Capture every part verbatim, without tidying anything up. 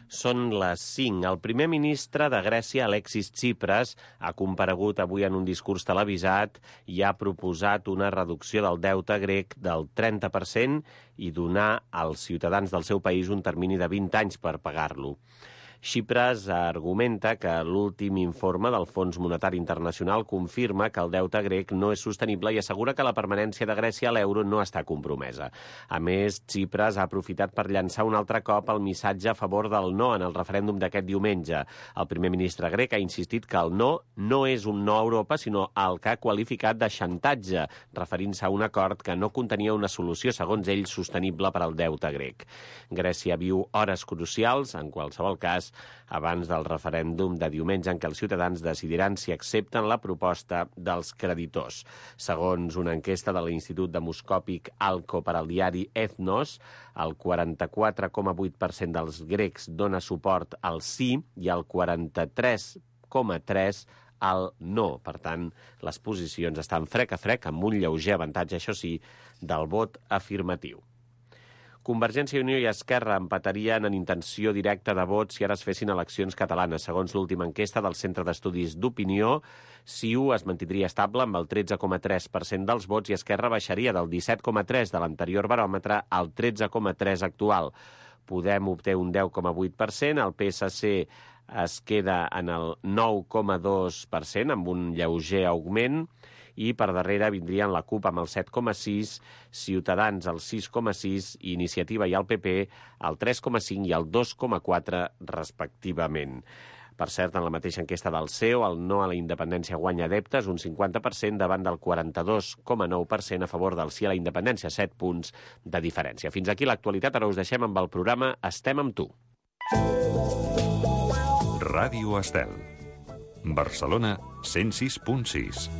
Són les cinc. El primer ministre de Grècia, Alexis Tsipras, ha comparegut avui en un discurs televisat i ha proposat una reducció del deute grec del trenta per cent i donar als ciutadans del seu país un termini de vint anys per pagar-lo. Tsipras argumenta que l'últim informe del Fons Monetari Internacional confirma que el deute grec no és sostenible i assegura que la permanència de Grècia a l'euro no està compromesa. A més, Tsipras ha aprofitat per llançar un altre cop el missatge a favor del no en el referèndum d'aquest diumenge. El primer ministre grec ha insistit que el no no és un no a Europa, sinó el que ha qualificat de xantatge, referint-se a un acord que no contenia una solució, segons ell, sostenible per al deute grec. Grècia viu hores crucials, en qualsevol cas, abans del referèndum de diumenge en què els ciutadans decidiran si accepten la proposta dels creditors. Segons una enquesta de l'Institut Demoscòpic Alco per al diari Ethnos, el quaranta-quatre coma vuit per cent dels grecs dona suport al sí i el quaranta-tres coma tres per cent al no. Per tant, les posicions estan frec a frec, amb un lleuger avantatge, això sí, del vot afirmatiu. Convergència i Unió i Esquerra empatarien en intenció directa de vot si ara es fessin eleccions catalanes. Segons l'última enquesta del Centre d'Estudis d'Opinió, C I U es mantindria estable amb el tretze coma tres per cent dels vots i Esquerra baixaria del disset coma tres de l'anterior baròmetre al tretze coma tres actual. Podem obté un deu coma vuit per cent, el P S C es queda en el nou coma dos per cent amb un lleuger augment, i per darrere vindrien la CUP amb el set coma sis, Ciutadans el sis coma sis, Iniciativa i el P P el tres coma cinc i el dos coma quatre respectivament. Per cert, en la mateixa enquesta del C E O, el no a la independència guanya adeptes, un cinquanta per cent davant del quaranta-dos coma nou per cent a favor del sí a la independència, set punts de diferència. Fins aquí l'actualitat, ara us deixem amb el programa Estem amb tu. Ràdio Estel. Barcelona, cent sis punt sis.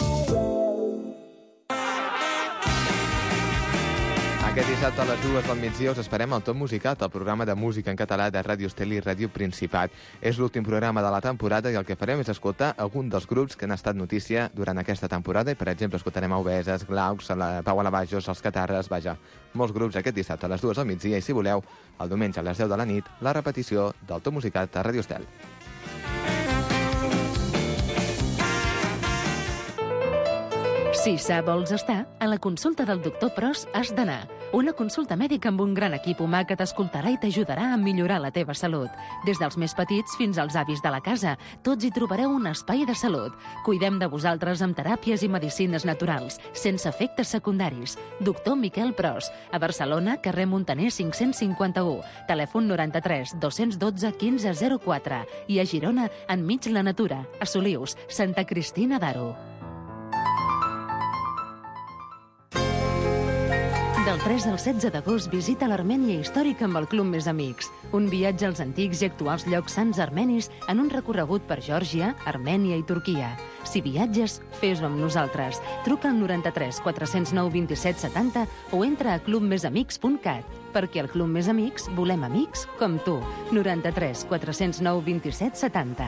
Aquest dissabte a les dues del migdia us esperem al Top Musicat, el programa de música en català de Ràdio Estel i Ràdio Principat. És l'últim programa de la temporada i el que farem és escoltar algun dels grups que han estat notícia durant aquesta temporada i, per exemple, escoltarem a Obeses, Glaucs, a la Pau Alavajos, els Catarres, vaja, molts grups aquest dissabte a les dues del migdia i, si voleu, el diumenge a les deu de la nit, la repetició del Top Musicat a Ràdio Estel. Si sa vols estar, a la consulta del doctor Pros has d'anar. Una consulta mèdica amb un gran equip humà que t'escoltarà i t'ajudarà a millorar la teva salut. Des dels més petits fins als avis de la casa, tots hi trobareu un espai de salut. Cuidem de vosaltres amb teràpies i medicines naturals, sense efectes secundaris. Doctor Miquel Pros, a Barcelona, carrer Montaner cinc-cents cinquanta-u, telèfon noranta-tres dos-cents dotze quinze zero quatre i a Girona, enmig la natura, a Solius, Santa Cristina d'Aro. Del tres al setze d'agost visita l'Armènia històrica amb el Club Més Amics. Un viatge als antics i actuals llocs sants armenis en un recorregut per Geòrgia, Armènia i Turquia. Si viatges, fes-ho amb nosaltres. Truca al noranta-tres quatre-cents nou vint-i-set setanta o entra a club més amics punt cat. Perquè al Club Més Amics volem amics com tu. noranta-tres quatre-cents nou vint-i-set setanta.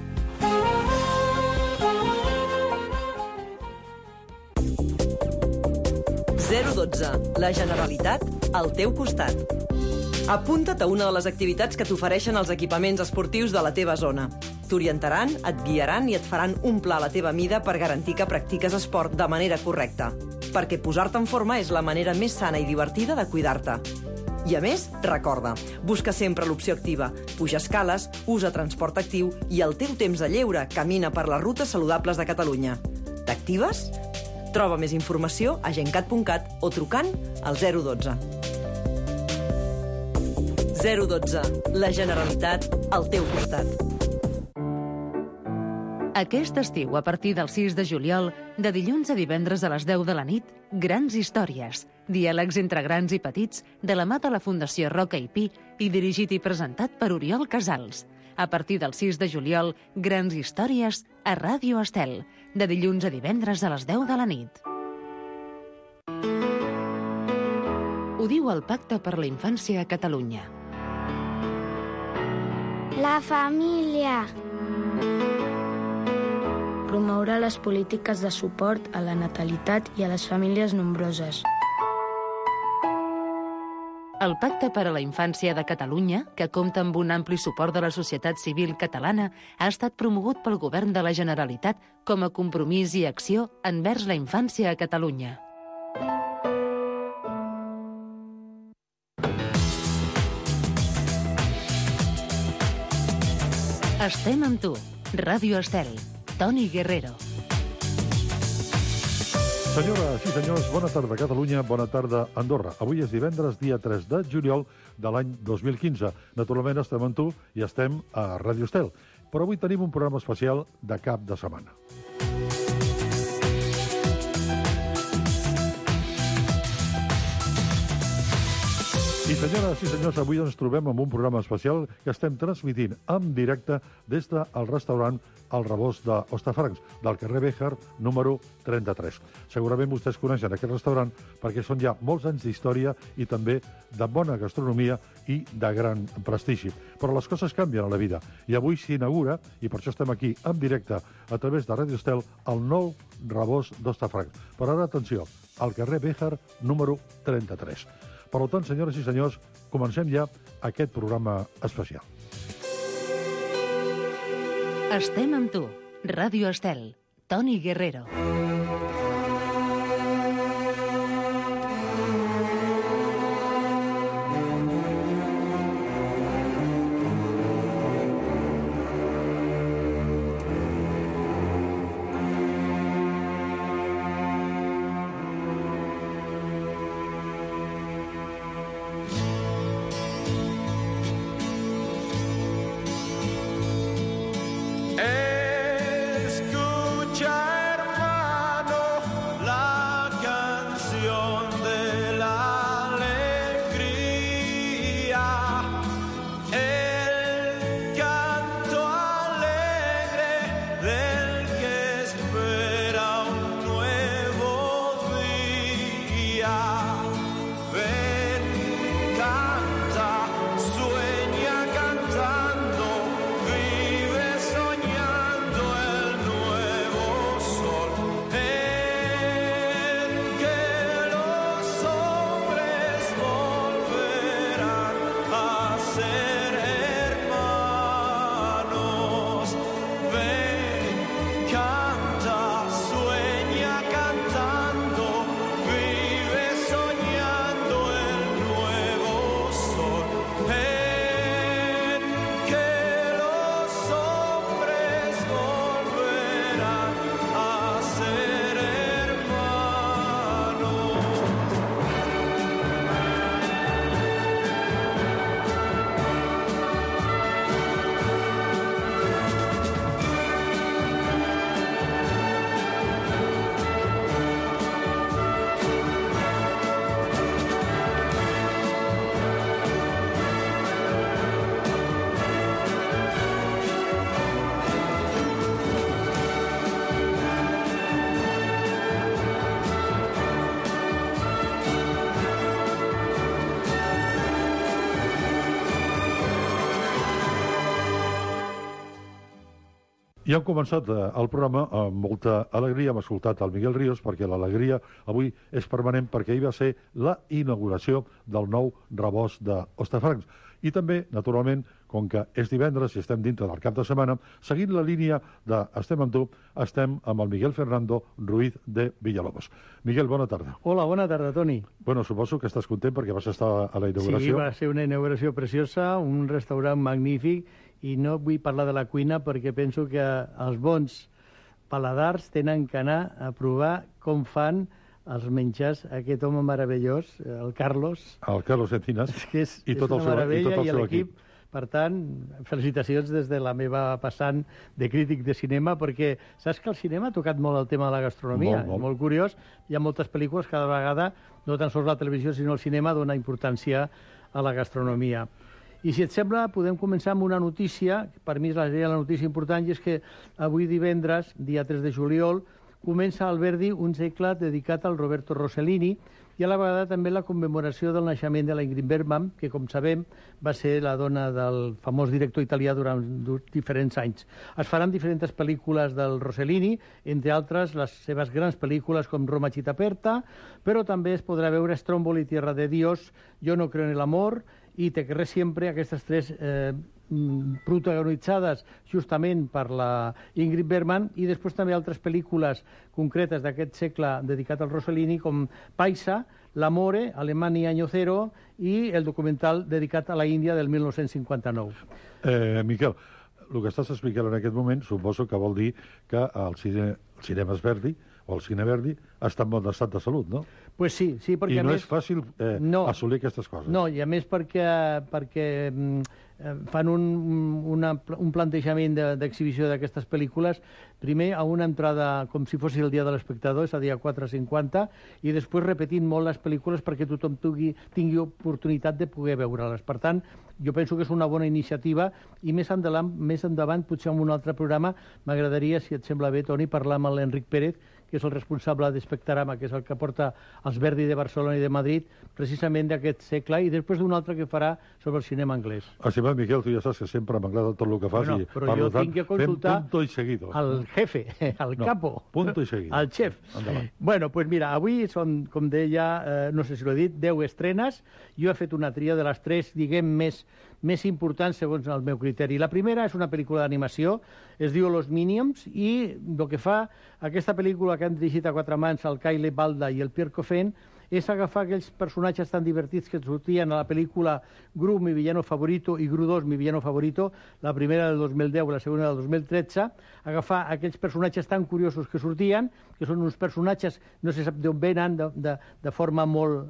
zero dotze. La Generalitat al teu costat. Apunta't a una de les activitats que t'ofereixen els equipaments esportius de la teva zona. T'orientaran, et guiaran i et faran un pla a la teva mida per garantir que practiques esport de manera correcta. Perquè posar-te en forma és la manera més sana i divertida de cuidar-te. I a més, recorda, busca sempre l'opció activa. Puja escales, usa transport actiu i el teu temps de lleure camina per les rutes saludables de Catalunya. T'actives? Troba més informació a gencat punt cat o trucant al zero dotze. zero dotze. La Generalitat al teu costat. Aquest estiu, a partir del sis de juliol, de dilluns a divendres a les deu de la nit, Grans Històries. Diàlegs entre grans i petits, de la mà de la Fundació Roca i Pi i dirigit i presentat per Oriol Casals. A partir del sis de juliol, Grans Històries a Ràdio Estel, de dilluns a divendres a les deu de la nit. Ho diu el Pacte per la Infància a Catalunya. La família. Promourà les polítiques de suport a la natalitat i a les famílies nombroses. El Pacte per a la Infància de Catalunya, que compta amb un ampli suport de la societat civil catalana, ha estat promogut pel Govern de la Generalitat com a compromís i acció envers la infància a Catalunya. Estem amb tu. Ràdio Estel. Toni Guerrero. Senyores i senyors, bona tarda Catalunya, bona tarda Andorra. Avui és divendres, dia tres de juliol de l'any dos mil quinze. Naturalment estem amb tu i estem a Ràdio Estel. Però avui tenim un programa especial de cap de setmana. I senyores i senyors, avui ens trobem amb un programa especial que estem transmitint en directe des del restaurant El Rebost d'Hostafrancs, del carrer Béjar, número trenta-tres. Segurament vostès coneixen aquest restaurant perquè són ja molts anys d'història i també de bona gastronomia i de gran prestigi. Però les coses canvien a la vida i avui s'inaugura, i per això estem aquí en directe a través de Ràdio Estel, el nou Rebost d'Hostafrancs. Però ara, atenció, al carrer Béjar, número trenta-tres. Per tant, senyores i senyors, comencem ja aquest programa especial. Estem amb tu. Ràdio Estel. Toni Guerrero. I hem començat el programa amb molta alegria. Hem escoltat el Miguel Ríos perquè l'alegria avui és permanent perquè ahir va ser la inauguració del nou Rebost d'Hostafrancs. I també, naturalment, com que és divendres i estem dintre del cap de setmana, seguint la línia de Estem amb tu, estem amb el Miguel Fernando Ruiz de Villalobos. Miguel, bona tarda. Hola, bona tarda, Toni. Bueno, suposo que estàs content perquè vas estar a la inauguració. Sí, va ser una inauguració preciosa, un restaurant magnífic, i no vull parlar de la cuina perquè penso que els bons paladars tenen que anar a provar com fan els menjars aquest home meravellós, el Carlos. El Carlos Encinas. Que és, i tot és el una seu, meravella, i tot el i seu l'equip. equip. Per tant, felicitacions des de la meva passant de crític de cinema, perquè saps que el cinema ha tocat molt el tema de la gastronomia. Molt, molt. molt curiós. Hi ha moltes pel·lícules, cada vegada, no tan sols la televisió, sinó el cinema, dona importància a la gastronomia. I si et sembla, podem començar amb una notícia, per mi és la, la notícia important, i és que avui divendres, dia tres de juliol, comença Alberdi un segle dedicat al Roberto Rossellini i a la vegada també la commemoració del naixement de la Ingrid Bergman, que, com sabem, va ser la dona del famós director italià durant diferents anys. Es faran diferents pel·lícules del Rossellini, entre altres les seves grans pel·lícules com Roma Città Aperta, però també es podrà veure Stromboli, Tierra de Dios, Yo no creo en el amor i Te querré siempre, aquestes tres eh, protagonitzades justament per la Ingrid Bergman, i després també altres pel·lícules concretes d'aquest segle dedicat al Rossellini, com Paisa, L'Amore, Alemania Año Cero i el documental dedicat a la Índia del mil nou-cents cinquanta-nou. Eh, Miquel, el que estàs explicant en aquest moment suposo que vol dir que el, cine, el cinema Verdi o el cine Verdi està en bon estat de salut, no? Pues sí, sí, perquè I no a més... és fàcil eh, no, assolir aquestes coses. No, i a més perquè, perquè eh, fan un, una, un plantejament d'exhibició de, d'aquestes pel·lícules, primer a una entrada com si fos el dia de l'espectador, és a dir, a quatre cinquanta, i després repetint molt les pel·lícules perquè tothom tingui, tingui oportunitat de poder veure-les. Per tant, jo penso que és una bona iniciativa i més endavant, més endavant potser en un altre programa, m'agradaria, si et sembla bé, Toni, parlar amb l'Enric Pérez, que és el responsable d'Espectarama, que és el que porta els Verdi de Barcelona i de Madrid, precisament d'aquest segle, i després d'un altre que farà sobre el cinema anglès. Estimat Miquel, tu ja saps que sempre m'agrada tot el que fas, bueno, i però per jo tant, tinc que consultar fem punto i seguido. Al jefe, al no, capo, punto i seguido. al xef. Endavant. Bueno, pues mira, avui són, com deia, eh, no sé si l'he dit, deu estrenes. Jo he fet una tria de les tres, diguem, més, més importants segons el meu criteri. La primera és una pel·lícula d'animació, es diu Los Minions, i el que fa aquesta pel·lícula que han dirigit a quatre mans el Kyle Balda i el Pierre Coffin és agafar aquells personatges tan divertits que sortien a la pel·lícula Gru, mi villano favorito, i Gru dos, mi villano favorito, la primera del dos mil deu i la segona del dos mil tretze, agafar aquells personatges tan curiosos que sortien, que són uns personatges, no se sap d'on venen, de, de, de forma molt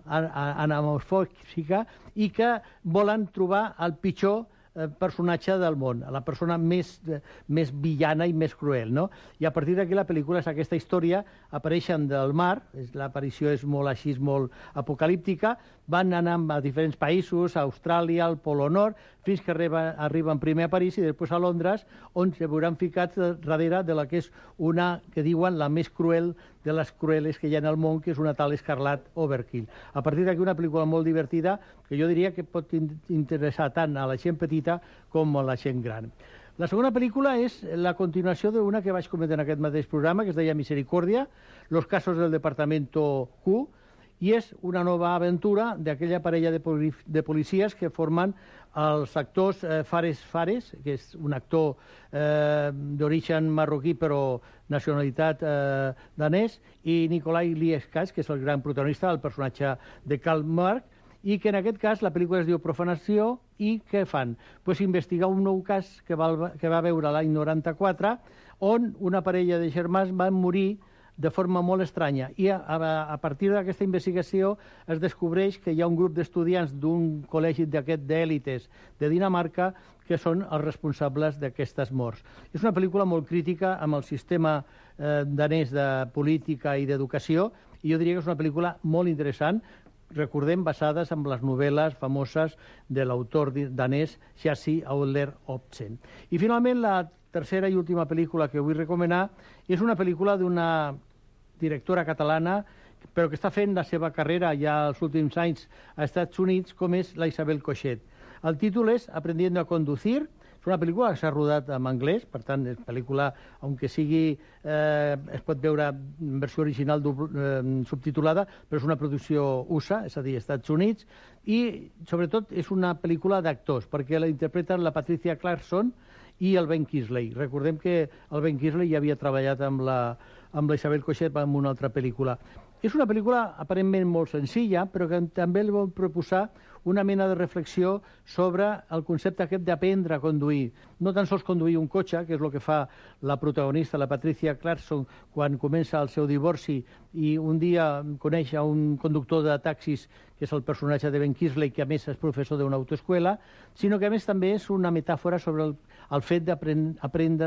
anamorfòsica, i que volen trobar el pitjor personatge del món, la persona més, més villana i més cruel, no? I a partir d'aquí la pel·lícula és aquesta història, apareixen del mar, l'aparició és molt així, molt apocalíptica, van anant a diferents països, a Austràlia, al Polo Nord, fins que arriba, arriben primer a París i després a Londres, on se veuran ficats darrere de la que és una, que diuen, la més cruel de les crueles que hi ha en el món, que és una tal Scarlet Overkill. A partir d'aquí una pel·lícula molt divertida, que jo diria que pot interessar tant a la gent petita com a la gent gran. La segona pel·lícula és la continuació d'una que vaig comentar en aquest mateix programa, que es deia Misericòrdia, Los casos del Departamento Q, i és una nova aventura d'aquella parella de, poli de policies que formen els actors eh, Fares Fares, que és un actor eh, d'origen marroquí però nacionalitat eh, danès, i Nikolai Lieskas, que és el gran protagonista, el personatge de Karl Marx, i que en aquest cas la pel·lícula es diu Profanació, i què fan? Pues investigar un nou cas que va, que va veure l'any noranta-quatre, on una parella de germans van morir de forma molt estranya, i a, a, a partir d'aquesta investigació es descobreix que hi ha un grup d'estudiants d'un col·legi d'aquest d'èlites de Dinamarca que són els responsables d'aquestes morts. És una pel·lícula molt crítica amb el sistema eh, danès de política i d'educació, i jo diria que és una pel·lícula molt interessant, recordem, basades en les novel·les famoses de l'autor danès Chassi Auler Obsen. I finalment la tercera i última pel·lícula que vull recomanar és una pel·lícula d'una directora catalana, però que està fent la seva carrera ja els últims anys als Estats Units, com és la Isabel Coixet. El títol és Aprendiendo a conducir. És una pel·lícula que s'ha rodat en anglès, per tant, és pel·lícula, aunque sigui, eh, es pot veure en versió original eh, subtitulada, però és una producció U S A, és a dir, Estats Units, i sobretot és una pel·lícula d'actors, perquè la interpreten la Patricia Clarkson i el Ben Kingsley. Recordem que el Ben Kingsley ja havia treballat amb la, amb la Isabel Coixet en una altra pel·lícula. És una pel·lícula aparentment molt senzilla, però que també li vol proposar una mena de reflexió sobre el concepte aquest d'aprendre a conduir. No tan sols conduir un cotxe, que és el que fa la protagonista, la Patricia Clarkson, quan comença el seu divorci i un dia coneix a un conductor de taxis, que és el personatge de Ben Kingsley, que a més és professor d'una autoescola, sinó que a més també és una metàfora sobre el, el fet d'aprendre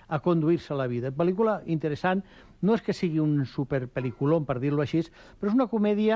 a conduir-se la vida. Pel·lícula interessant, no és que sigui un superpeliculón, per dir-lo així, però és una comèdia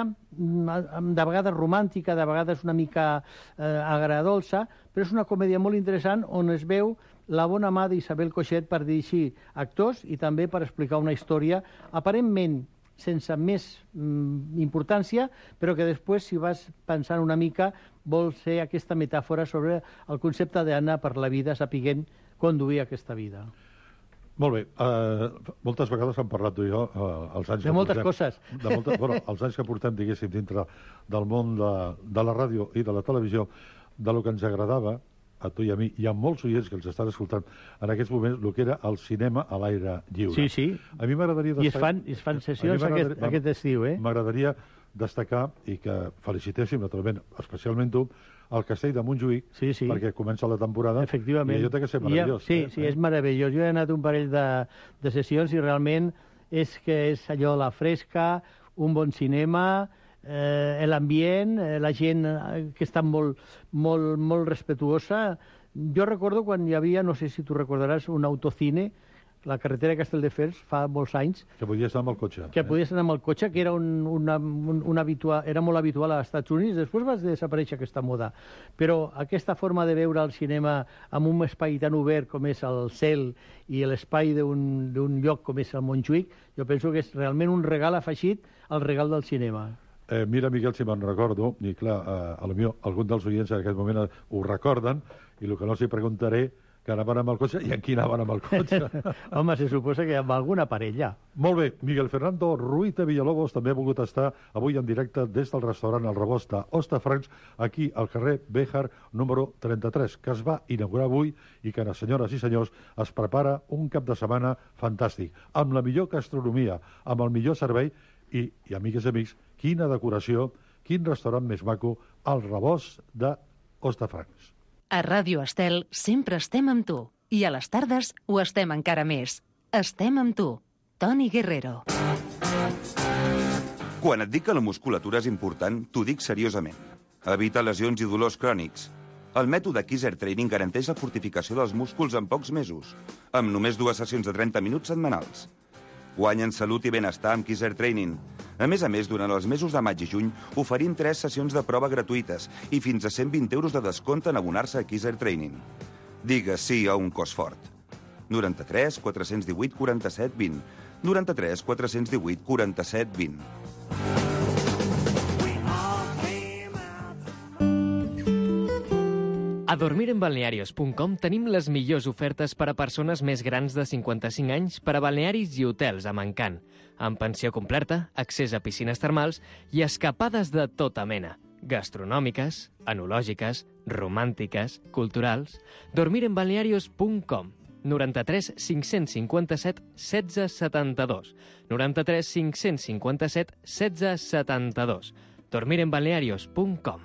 de vegades romàntica, de vegades una mica eh, agradolça, però és una comèdia molt interessant on es veu la bona mà d'Isabel Coixet per dirigir actors i també per explicar una història aparentment sense més mm, importància, però que després, si vas pensant una mica, vol ser aquesta metàfora sobre el concepte d'anar per la vida sapiguent conduir aquesta vida. Molt bé. Uh, moltes vegades hem parlat tu i jo uh, els anys de moltes portem, coses. De moltes, bueno, els anys que portem, diguéssim, dintre del món de, de la ràdio i de la televisió, de lo que ens agradava a tu i a mi, hi ha molts oients que els estan escoltant en aquests moments, el que era el cinema a l'aire lliure. Sí, sí. A mi m'agradaria I es fan, es fan sessions aquest, aquest estiu, eh? M'agradaria destacar i que felicitéssim, naturalment, especialment tu, el Castell de Montjuïc, sí, sí. perquè comença la temporada. Efectivament. I allò té que ser meravellós. Ha, sí, eh? sí, és meravellós. Jo he anat un parell de, de sessions i realment és que és allò, la fresca, un bon cinema, eh, l'ambient, eh, la gent que està molt, molt, molt respetuosa. Jo recordo quan hi havia, no sé si tu recordaràs, un autocine, la carretera de Castelldefels, fa molts anys. Que podies anar amb el cotxe. Que eh? podies anar amb el cotxe, que era, un, una, un, un habitual, era molt habitual als Estats Units. Després va desaparèixer aquesta moda. Però aquesta forma de veure el cinema amb un espai tan obert com és el cel i l'espai d'un lloc com és el Montjuïc, jo penso que és realment un regal afegit al regal del cinema. Eh, mira, Miquel, si me'n recordo, i clar, eh, a lo millor algun dels oients en aquest moment ho recorden, i el que no els hi preguntaré que anaven amb el cotxe, i en qui anaven amb el cotxe? Home, se suposa que amb alguna parella. Molt bé. Miguel Fernando Ruita Villalobos també ha volgut estar avui en directe des del restaurant El Rebost d'Hostafrancs, aquí al carrer Béjar, número trenta-tres, que es va inaugurar avui i que, senyores i senyors, es prepara un cap de setmana fantàstic, amb la millor gastronomia, amb el millor servei i, i amigues i amics, quina decoració, quin restaurant més maco, El Rebost d'Hostafrancs. A Ràdio Estel sempre estem amb tu. I a les tardes ho estem encara més. Estem amb tu. Toni Guerrero. Quan et dic que la musculatura és important, t'ho dic seriosament. Evita lesions i dolors crònics. El mètode Kaiser Training garanteix la fortificació dels músculs en pocs mesos, amb només dues sessions de trenta minuts setmanals. Guanya en salut i benestar amb Kaiser Training. A més a més, durant els mesos de maig i juny, oferim tres sessions de prova gratuïtes i fins a cent vint euros de descompte en abonar-se a Kaiser Training. Digues sí a un cos fort. noranta-tres quatre-cents divuit quaranta-set vint. noranta-tres quatre-cents divuit quaranta-set vint. A dormir en balnearios punt com tenim les millors ofertes per a persones més grans de cinquanta-cinc anys per a balnearis i hotels amb encant, amb pensió completa, accés a piscines termals i escapades de tota mena, gastronòmiques, enològiques, romàntiques, culturals. dormir en balnearios punt com, noranta-tres cinc-cents cinquanta-set setze setanta-dos, noranta-tres cinc-cents cinquanta-set setze setanta-dos, dormir en balnearios punt com.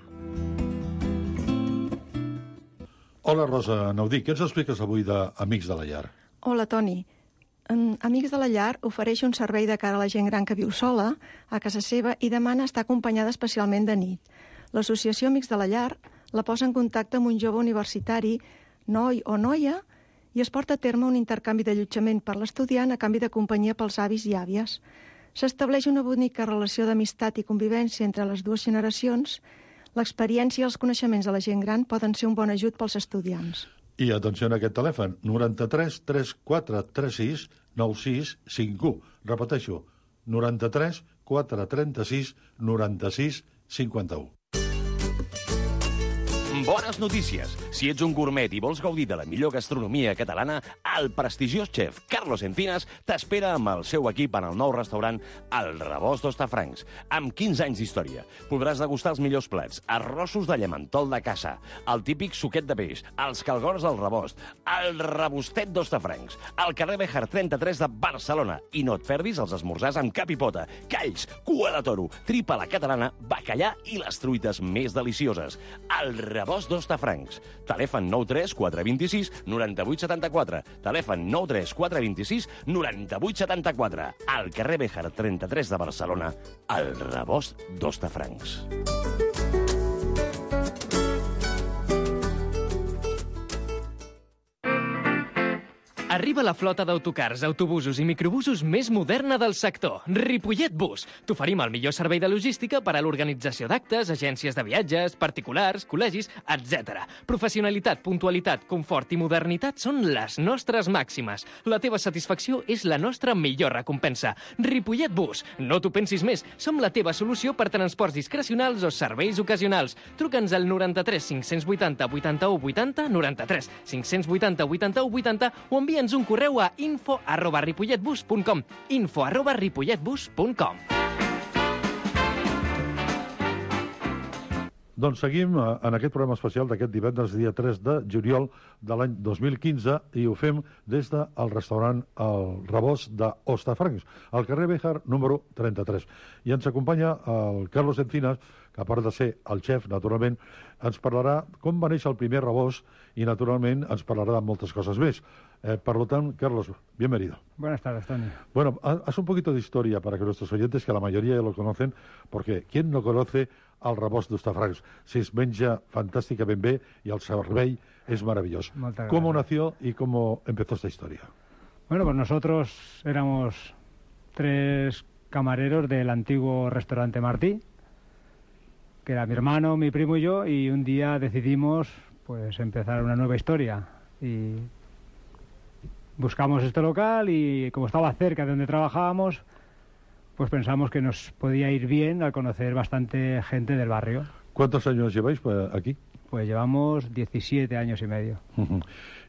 Hola, Rosa Naudí, què ens expliques avui d'Amics de la Llar? Hola, Toni. Amics de la Llar ofereix un servei de cara a la gent gran que viu sola, a casa seva, i demana estar acompanyada especialment de nit. L'associació Amics de la Llar la posa en contacte amb un jove universitari, noi o noia, i es porta a terme un intercanvi d'allotjament per l'estudiant a canvi de companyia pels avis i àvies. S'estableix una bonica relació d'amistat i convivència entre les dues generacions. L'experiència i els coneixements de la gent gran poden ser un bon ajut pels estudiants. I atenció a aquest telèfon, noranta-tres tres quatre tres sis nou sis cinc u. Repeteixo, noranta-tres quatre tres sis nou sis cinc u. Bones notícies! Si ets un gourmet i vols gaudir de la millor gastronomia catalana, el prestigiós xef Carlos Encinas t'espera amb el seu equip en el nou restaurant El Rebost d'Hostafrancs. Amb quinze anys d'història, podràs degustar els millors plats, arrossos de llamentol de caça, el típic suquet de peix, els calgors del Rebost, el rebostet d'Hostafrancs, al carrer Béjar trenta-tres de Barcelona. I no et perdis els esmorzars amb cap i pota, calls, cua de toro, tripa a la catalana, bacallà i les truites més delicioses. El Rebost d'Hostafrancs. Telèfon nou tres quatre dos sis nou vuit set quatre. Telèfon nou tres quatre dos sis nou vuit set quatre. Al carrer Béjar trenta-tres de Barcelona, El Rebost d'Hostafrancs. Arriba la flota d'autocars, autobusos i microbusos més moderna del sector, Ripollet Bus. T'oferim el millor servei de logística per a l'organització d'actes, agències de viatges, particulars, col·legis, etcètera. Professionalitat, puntualitat, confort i modernitat són les nostres màximes. La teva satisfacció és la nostra millor recompensa. Ripollet Bus. No t'ho pensis més, som la teva solució per transports discrecionals o serveis ocasionals. Truca'ns al noranta-tres cinc-cents vuitanta vuitanta-u vuitanta, noranta-tres cinc-cents vuitanta vuitanta-u vuitanta o envia ens un correu a info arroba ripolletbus punt com. info arroba ripolletbus punt com. Doncs seguim en aquest programa especial d'aquest divendres, dia tres de juliol de l'any dos mil quinze, i ho fem des del restaurant El Rebost d'Hostafrancs, al carrer Béjar, número trenta-tres. I ens acompanya el Carlos Encinas, que a part de ser el xef, naturalment, ens parlarà com va néixer el primer rebost i, naturalment, ens parlarà de moltes coses més. Eh, por lo tanto, Carlos, bienvenido. Buenas tardes, Tony. Bueno, haz un poquito de historia para que nuestros oyentes, que la mayoría ya lo conocen, porque ¿quién no conoce al rebost d'Hostafrancs? Si es menja fantàsticament bé i el servei es maravilloso. ¿Cómo nació y cómo empezó esta historia? Bueno, pues nosotros éramos tres camareros del antiguo restaurante Martí, que era mi hermano, mi primo y yo, y un día decidimos pues empezar una nueva historia. Y buscamos este local y como estaba cerca de donde trabajábamos, pues pensamos que nos podía ir bien al conocer bastante gente del barrio. ¿Cuántos años lleváis aquí? Pues llevamos diecisiete años y medio. Uh-huh.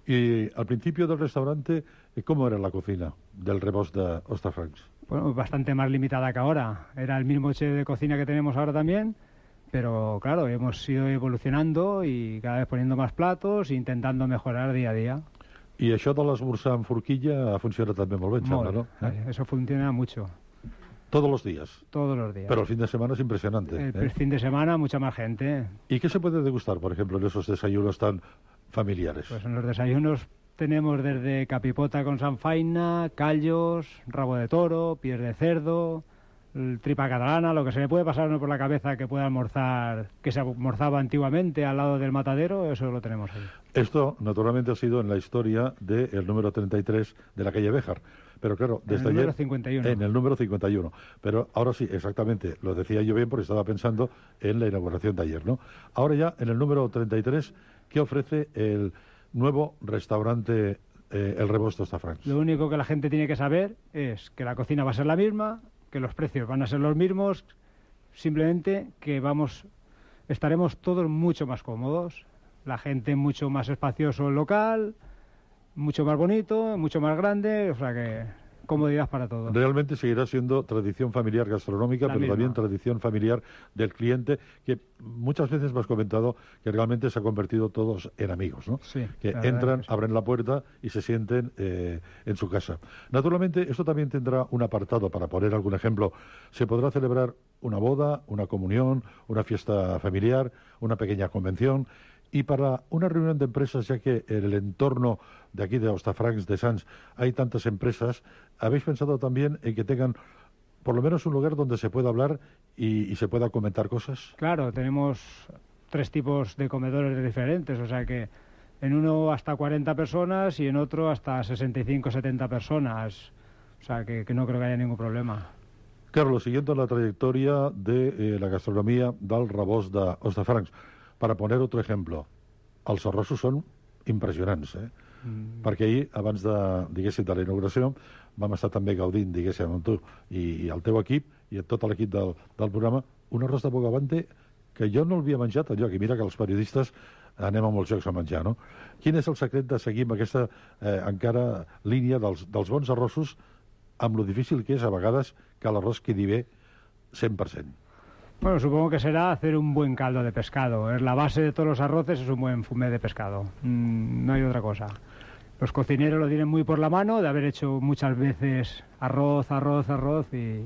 Y al principio del restaurante, ¿cómo era la cocina del rebost d'Hostafrancs? Bueno, bastante más limitada que ahora. Era el mismo chef de cocina que tenemos ahora también, pero claro, hemos ido evolucionando y cada vez poniendo más platos e intentando mejorar día a día. I això de l'esmorzar amb forquilla funciona també molt bé, em sembla, ¿no? ¿Eh? Eso funciona mucho. ¿Todos los días? Todos los días. Pero el fin de semana es impresionante. El, ¿eh? el fin de semana mucha más gente. ¿Y qué se puede degustar, por ejemplo, en esos desayunos tan familiares? Pues en los desayunos tenemos desde capipota con sanfaina, callos, rabo de toro, pies de cerdo, tripa catalana, lo que se me puede pasar por la cabeza que pueda almorzar, que se almorzaba antiguamente al lado del matadero, eso lo tenemos ahí. Esto, naturalmente, ha sido en la historia del número treinta y tres de la calle Béjar. Pero claro, desde en el ayer... número cincuenta y uno. En el número cincuenta y uno. Pero ahora sí, exactamente, lo decía yo bien porque estaba pensando en la inauguración de ayer, ¿no? Ahora ya, en el número treinta y tres, ¿qué ofrece el nuevo restaurante eh, El Rebost d'Hostafrancs? Lo único que la gente tiene que saber es que la cocina va a ser la misma, que los precios van a ser los mismos, simplemente que vamos, estaremos todos mucho más cómodos, la gente mucho más espacioso el local, mucho más bonito, mucho más grande, o sea que comodidad para todos. Realmente seguirá siendo tradición familiar gastronómica, la pero misma. También tradición familiar del cliente, que muchas veces me has comentado que realmente se ha convertido todos en amigos, ¿no? Sí, que la entran, que sí. abren la puerta y se sienten eh, en su casa. Naturalmente, esto también tendrá un apartado, para poner algún ejemplo. Se podrá celebrar una boda, una comunión, una fiesta familiar, una pequeña convención. Y para una reunión de empresas, ya que en el entorno de aquí de Hostafrancs, de Sants, hay tantas empresas, ¿habéis pensado también en que tengan por lo menos un lugar donde se pueda hablar y, y se pueda comentar cosas? Claro, tenemos tres tipos de comedores diferentes, o sea que en uno hasta cuarenta personas y en otro hasta sesenta y cinco, setenta personas, o sea que, que no creo que haya ningún problema. Carlos, siguiendo la trayectoria de eh, la gastronomía del rebost d'Hostafrancs, para poner otro ejemplo, els arrossos són impressionants, eh? Mm. Perquè ahir, abans de, diguéssim, de la inauguració, vam estar també gaudint, diguéssim, amb tu i, i el teu equip i tot l'equip del, del programa, un arròs de bogavante que jo no l'havia menjat enlloc, i mira que els periodistes anem a molts llocs a menjar, no? Quin és el secret de seguir amb aquesta eh, encara línia dels, dels bons arrossos, amb lo difícil que és a vegades que l'arròs quedi bé cent per cent? Bueno, supongo que será hacer un buen caldo de pescado. Es la base de todos los arroces, es un buen fumé de pescado. Mm, no hay otra cosa. Los cocineros lo tienen muy por la mano, de haber hecho muchas veces arroz, arroz, arroz y...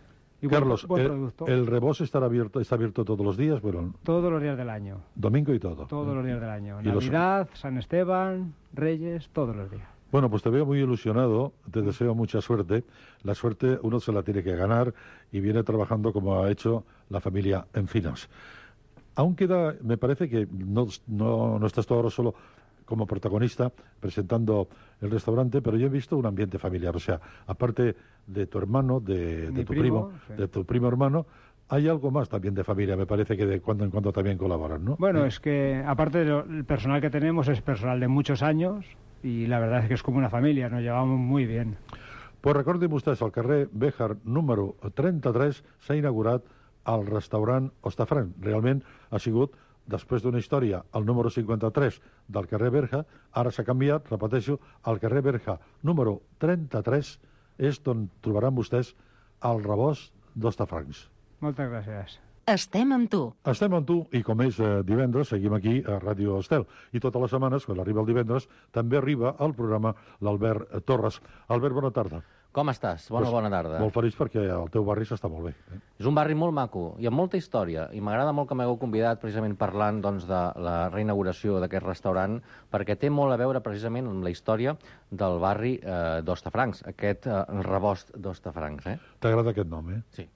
y Carlos, buen, buen el, producto. ¿el rebost estará abierto, está abierto todos los días? Bueno, todos los días del año. Domingo y todo. Todos los días del año. ¿Y Navidad, los... San Esteban, Reyes, todos los días. Bueno, pues te veo muy ilusionado, te deseo mucha suerte. La suerte uno se la tiene que ganar y viene trabajando como ha hecho la familia Encinas. Aún queda, me parece que no, no, no estás tú ahora solo como protagonista presentando el restaurante, pero yo he visto un ambiente familiar. O sea, aparte de tu hermano, de, de tu primo, primo sí. de tu primo hermano, hay algo más también de familia, me parece que de cuando en cuando también colaboran, ¿no? Bueno, ¿Eh? es que aparte del personal que tenemos es personal de muchos años y la verdad es que es como una familia, nos llevamos muy bien. Pues recordin vostès, al carrer Béjar número trenta-tres s'ha inaugurat el restaurant Hostafrancs. Realment ha sigut, després d'una història, el número cinquanta-tres del carrer Berja, ara s'ha canviat, repeteixo, al carrer Berja número trenta-tres és on trobaran vostès el rebost d'Hostafrancs. Moltes gràcies. Estem amb tu. Estem amb tu i com és eh, divendres, seguim aquí a Ràdio Estel. I totes les setmanes, quan arriba el divendres, també arriba al programa l'Albert Torres. Albert, bona tarda. Com estàs? Bona, pues, bona tarda. Molt feliç perquè el teu barri s'està molt bé. Eh? És un barri molt maco i amb molta història. I m'agrada molt que m'hagueu convidat precisament parlant doncs, de la reinauguració d'aquest restaurant perquè té molt a veure precisament amb la història del barri eh, d'Hostafrancs, aquest eh, rebost d'Hostafrancs. Eh? T'agrada aquest nom, eh? Sí.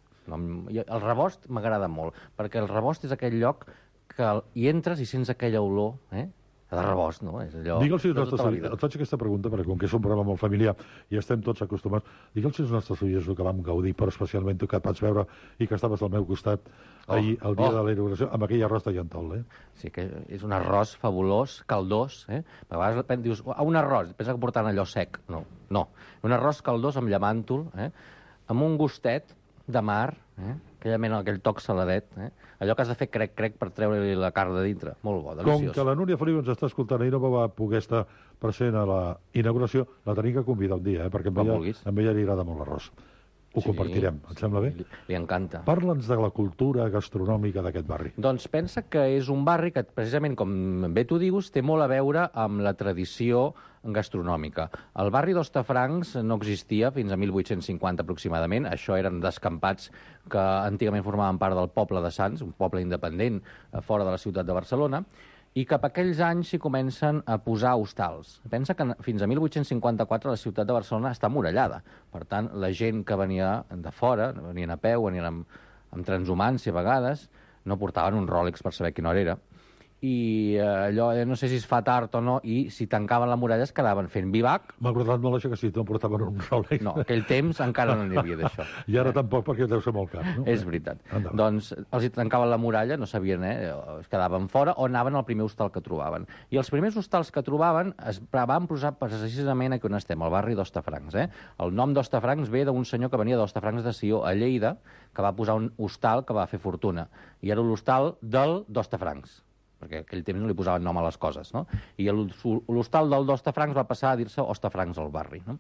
El rebost m'agrada molt, perquè el rebost és aquell lloc que hi entres i sents aquella olor, eh? de rebost, no? És allò Digue'ls als de nostres tota la oients, vida. et faig aquesta pregunta, perquè com que és un programa molt familiar i estem tots acostumats, digue'ls als nostres oients que vam gaudir, però especialment tu que et vaig veure i que estaves al meu costat Oh, ahir, el dia oh. de la inauguració, amb aquell arròs de llantol, eh? Sí, que és un arròs fabulós, caldós, eh? A vegades pen- dius, ah, un arròs, pensa que portant allò sec. No, no. Un arròs caldós amb llamàntol, eh? Amb un gustet de mar, eh? Aquella mena, aquell toc saladet, eh? Allò que has de fer crec-crec per treure-li la carn de dintre. Molt bo, deliciós. Com que la Núria Feliu ens està escoltant i no va poder estar present a la inauguració, la tenim que convidar un dia, eh? perquè amb Com ella, vulguis. amb ella li agrada molt l'arròs. Ho Sí, compartirem, et sembla bé? Li, li encanta. Parla'ns de la cultura gastronòmica d'aquest barri. Doncs pensa que és un barri que, precisament, com bé tu dius, té molt a veure amb la tradició gastronòmica. El barri d'Hostafrancs no existia fins a mil vuit-cents cinquanta aproximadament. Això eren descampats que antigament formaven part del poble de Sants, un poble independent eh, fora de la ciutat de Barcelona, i cap a aquells anys s'hi comencen a posar hostals. Pensa que fins a mil vuit-cents cinquanta-quatre la ciutat de Barcelona està murallada. Per tant, la gent que venia de fora, venien a peu, venien amb, amb transhumància a vegades, no portaven un Rolex per saber quina hora era, i eh, allò, eh, no sé si es fa tard o no, i si tancaven la muralla es quedaven fent vivac. M'ha agradat molt això que si no portaven un Rolex. No, aquell temps encara no n'hi havia d'això. I ara tampoc, perquè deu ser molt car, no? És veritat. Endavant. Doncs els hi tancaven la muralla, no sabien, eh? Es quedaven fora o anaven al primer hostal que trobaven. I els primers hostals que trobaven es van posar precisament aquí on estem, al barri d'Hostafrancs. Eh? El nom d'Hostafrancs ve d'un senyor que venia d'Hostafrancs de Sió, a Lleida, que va posar un hostal que va fer fortuna. I era l'hostal del d'Hostafrancs, perquè aquell temps no li posaven nom a les coses, no? I l'hostal del d'Hostafrancs va passar a dir-se Hostafrancs al barri, no?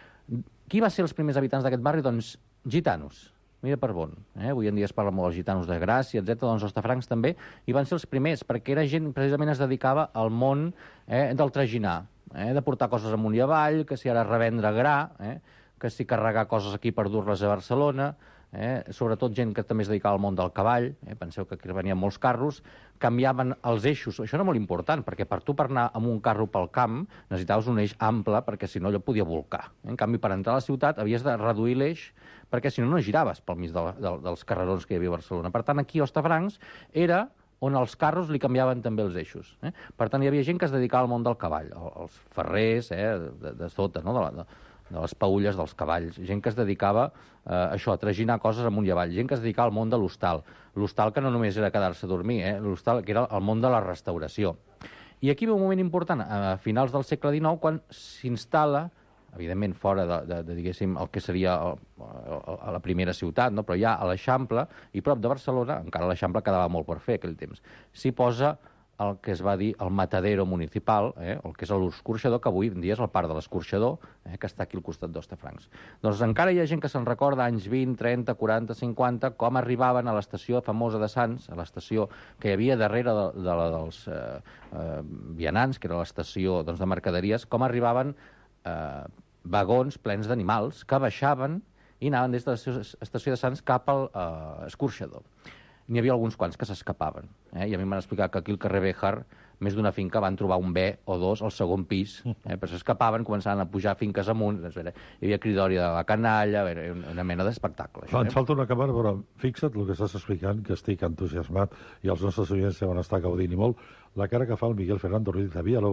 Qui va ser els primers habitants d'aquest barri? Doncs gitanos. Mira per on. Eh? Avui en dia es parla molt dels gitanos de Gràcia, etcètera. Doncs Hostafrancs també hi van ser els primers, perquè era gent precisament es dedicava al món eh, del traginar, eh? De portar coses amunt i avall, que si ara revendre gra, eh? Que si carregar coses aquí per dur-les a Barcelona, eh? Sobretot gent que també es dedicava al món del cavall, eh? Penseu que aquí venien molts carros, canviaven els eixos, això era molt important, perquè per tu per anar amb un carro pel camp necessitaves un eix ample, perquè si no allò podia volcar. En canvi, per entrar a la ciutat havies de reduir l'eix, perquè si no no giraves pel mig de, de, dels carrerons que hi havia a Barcelona. Per tant, aquí a Hostafrancs era on els carros li canviaven també els eixos. Eh? Per tant, hi havia gent que es dedicava al món del cavall, els ferrers, eh? de, de sota, no? de, la, de, de les paulles dels cavalls, gent que es dedicava eh, a això, a traginar coses amunt i avall, gent que es dedicava al món de l'hostal, l'hostal que no només era quedar-se a dormir, eh? L'hostal que era el món de la restauració. I aquí ve un moment important, a finals del segle dinou, quan s'instal·la, evidentment fora de, de, de diguéssim, el que seria el, el, a la primera ciutat, no? Però ja a l'Eixample, i prop de Barcelona, encara l'Eixample quedava molt per fer aquell temps, s'hi posa el que es va dir el matadero municipal, eh, el que és l'escorxador, que avui en dia és el parc de l'escorxador, eh, que està aquí al costat d'Hostafrancs. Doncs encara hi ha gent que se'n recorda, anys vint, trenta, quaranta, cinquanta, com arribaven a l'estació famosa de Sants, a l'estació que hi havia darrere de, de la dels eh, eh, vianants, que era l'estació doncs, de mercaderies, com arribaven eh, vagons plens d'animals que baixaven i anaven des de l'estació de Sants cap al eh, escorxador. N'hi havia alguns quants que s'escapaven. Eh? I a mi m'han explicat que aquí al carrer Béjar, més d'una finca van trobar un bé o dos al segon pis, eh? però s'escapaven, començaven a pujar finques amunt, hi havia cridori de la canalla, una mena d'espectacle. Això, ens falta una càmera, però fixa't el que estàs explicant, que estic entusiasmat, i els nostres oients se van estar gaudint i molt, la cara que fa el Miguel Fernando Ruiz de Villalobos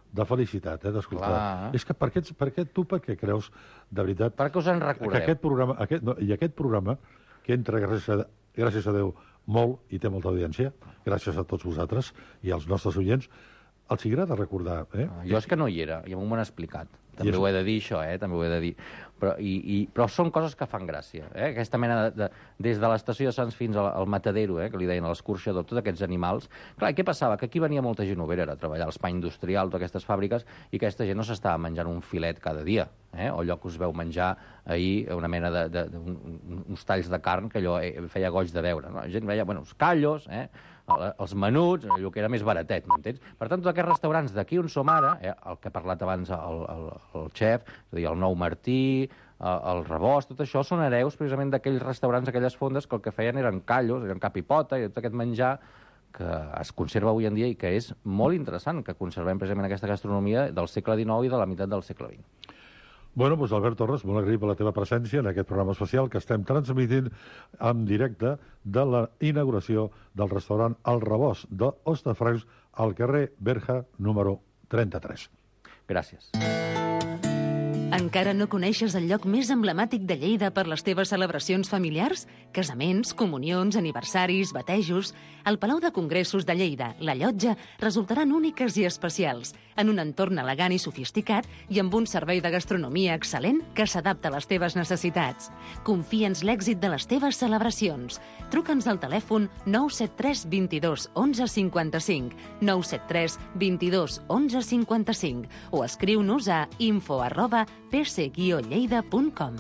de felicitat, eh, d'escoltar. Clar. És que per què, per què tu, per què creus, de veritat... Per què us en recordeu? Que aquest programa, aquest, no, I aquest programa, que entra, gràcies a, gràcies a Déu, molt, i té molta audiència, gràcies a tots vosaltres i als nostres oients, els agrada recordar. Eh? Jo és que no hi era, i m'ho han explicat. També és... ho he de dir, això, eh? També ho he de dir. Però, i, i, però són coses que fan gràcia. Eh? Aquesta mena de, de... Des de l'estació de Sants fins al, al matadero, eh? Que li deien a l'escorxador, tots aquests animals... Clar, què passava? Que aquí venia molta gent obera a treballar, l'espany industrial, totes aquestes fàbriques, i aquesta gent no s'estava menjant un filet cada dia, eh? O allò que us veu menjar ahir, una mena de... de, de un, uns talls de carn que allò eh, feia goig de veure. No? La gent veia, bueno, els callos, eh? Els menuts, allò que era més baratet, m'entens? Per tant, tots aquests restaurants d'aquí on som ara, eh, el que ha parlat abans el, el, el xef, és a dir, el Nou Martí, el Rebost, tot això són hereus precisament d'aquells restaurants, aquelles fondes que el que feien eren callos, eren cap i pota, i tot aquest menjar que es conserva avui en dia i que és molt interessant que conservem precisament aquesta gastronomia del segle dinou i de la meitat del segle vint. Bueno, doncs Albert Torres, molt agraït per la teva presència en aquest programa especial que estem transmitint en directe de la inauguració del restaurant El Rebost d'Hostafrancs al carrer Berja número trenta-tres. Gràcies. Encara no coneixes el lloc més emblemàtic de Lleida per les teves celebracions familiars? Casaments, comunions, aniversaris, batejos... El Palau de Congressos de Lleida, la Llotja, resultaran úniques i especials, en un entorn elegant i sofisticat i amb un servei de gastronomia excel·lent que s'adapta a les teves necessitats. Confia'ns l'èxit de les teves celebracions. Truca'ns al telèfon nou set tres vint-i-dos onze cinquanta-cinc, nou set tres vint-i-dos onze cinquanta-cinc o escriu-nos a info arroba p c guió lleida punt com.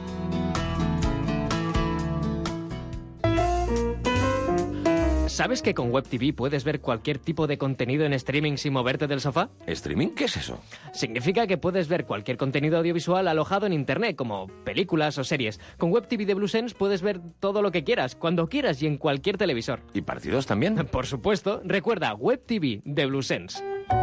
¿Sabes que con Web T V puedes ver cualquier tipo de contenido en streaming sin moverte del sofá? ¿Streaming? ¿Qué es eso? Significa que puedes ver cualquier contenido audiovisual alojado en Internet, como películas o series. Con Web T V de Bluesense puedes ver todo lo que quieras, cuando quieras y en cualquier televisor. ¿Y partidos también? Por supuesto. Recuerda, Web T V de Bluesense.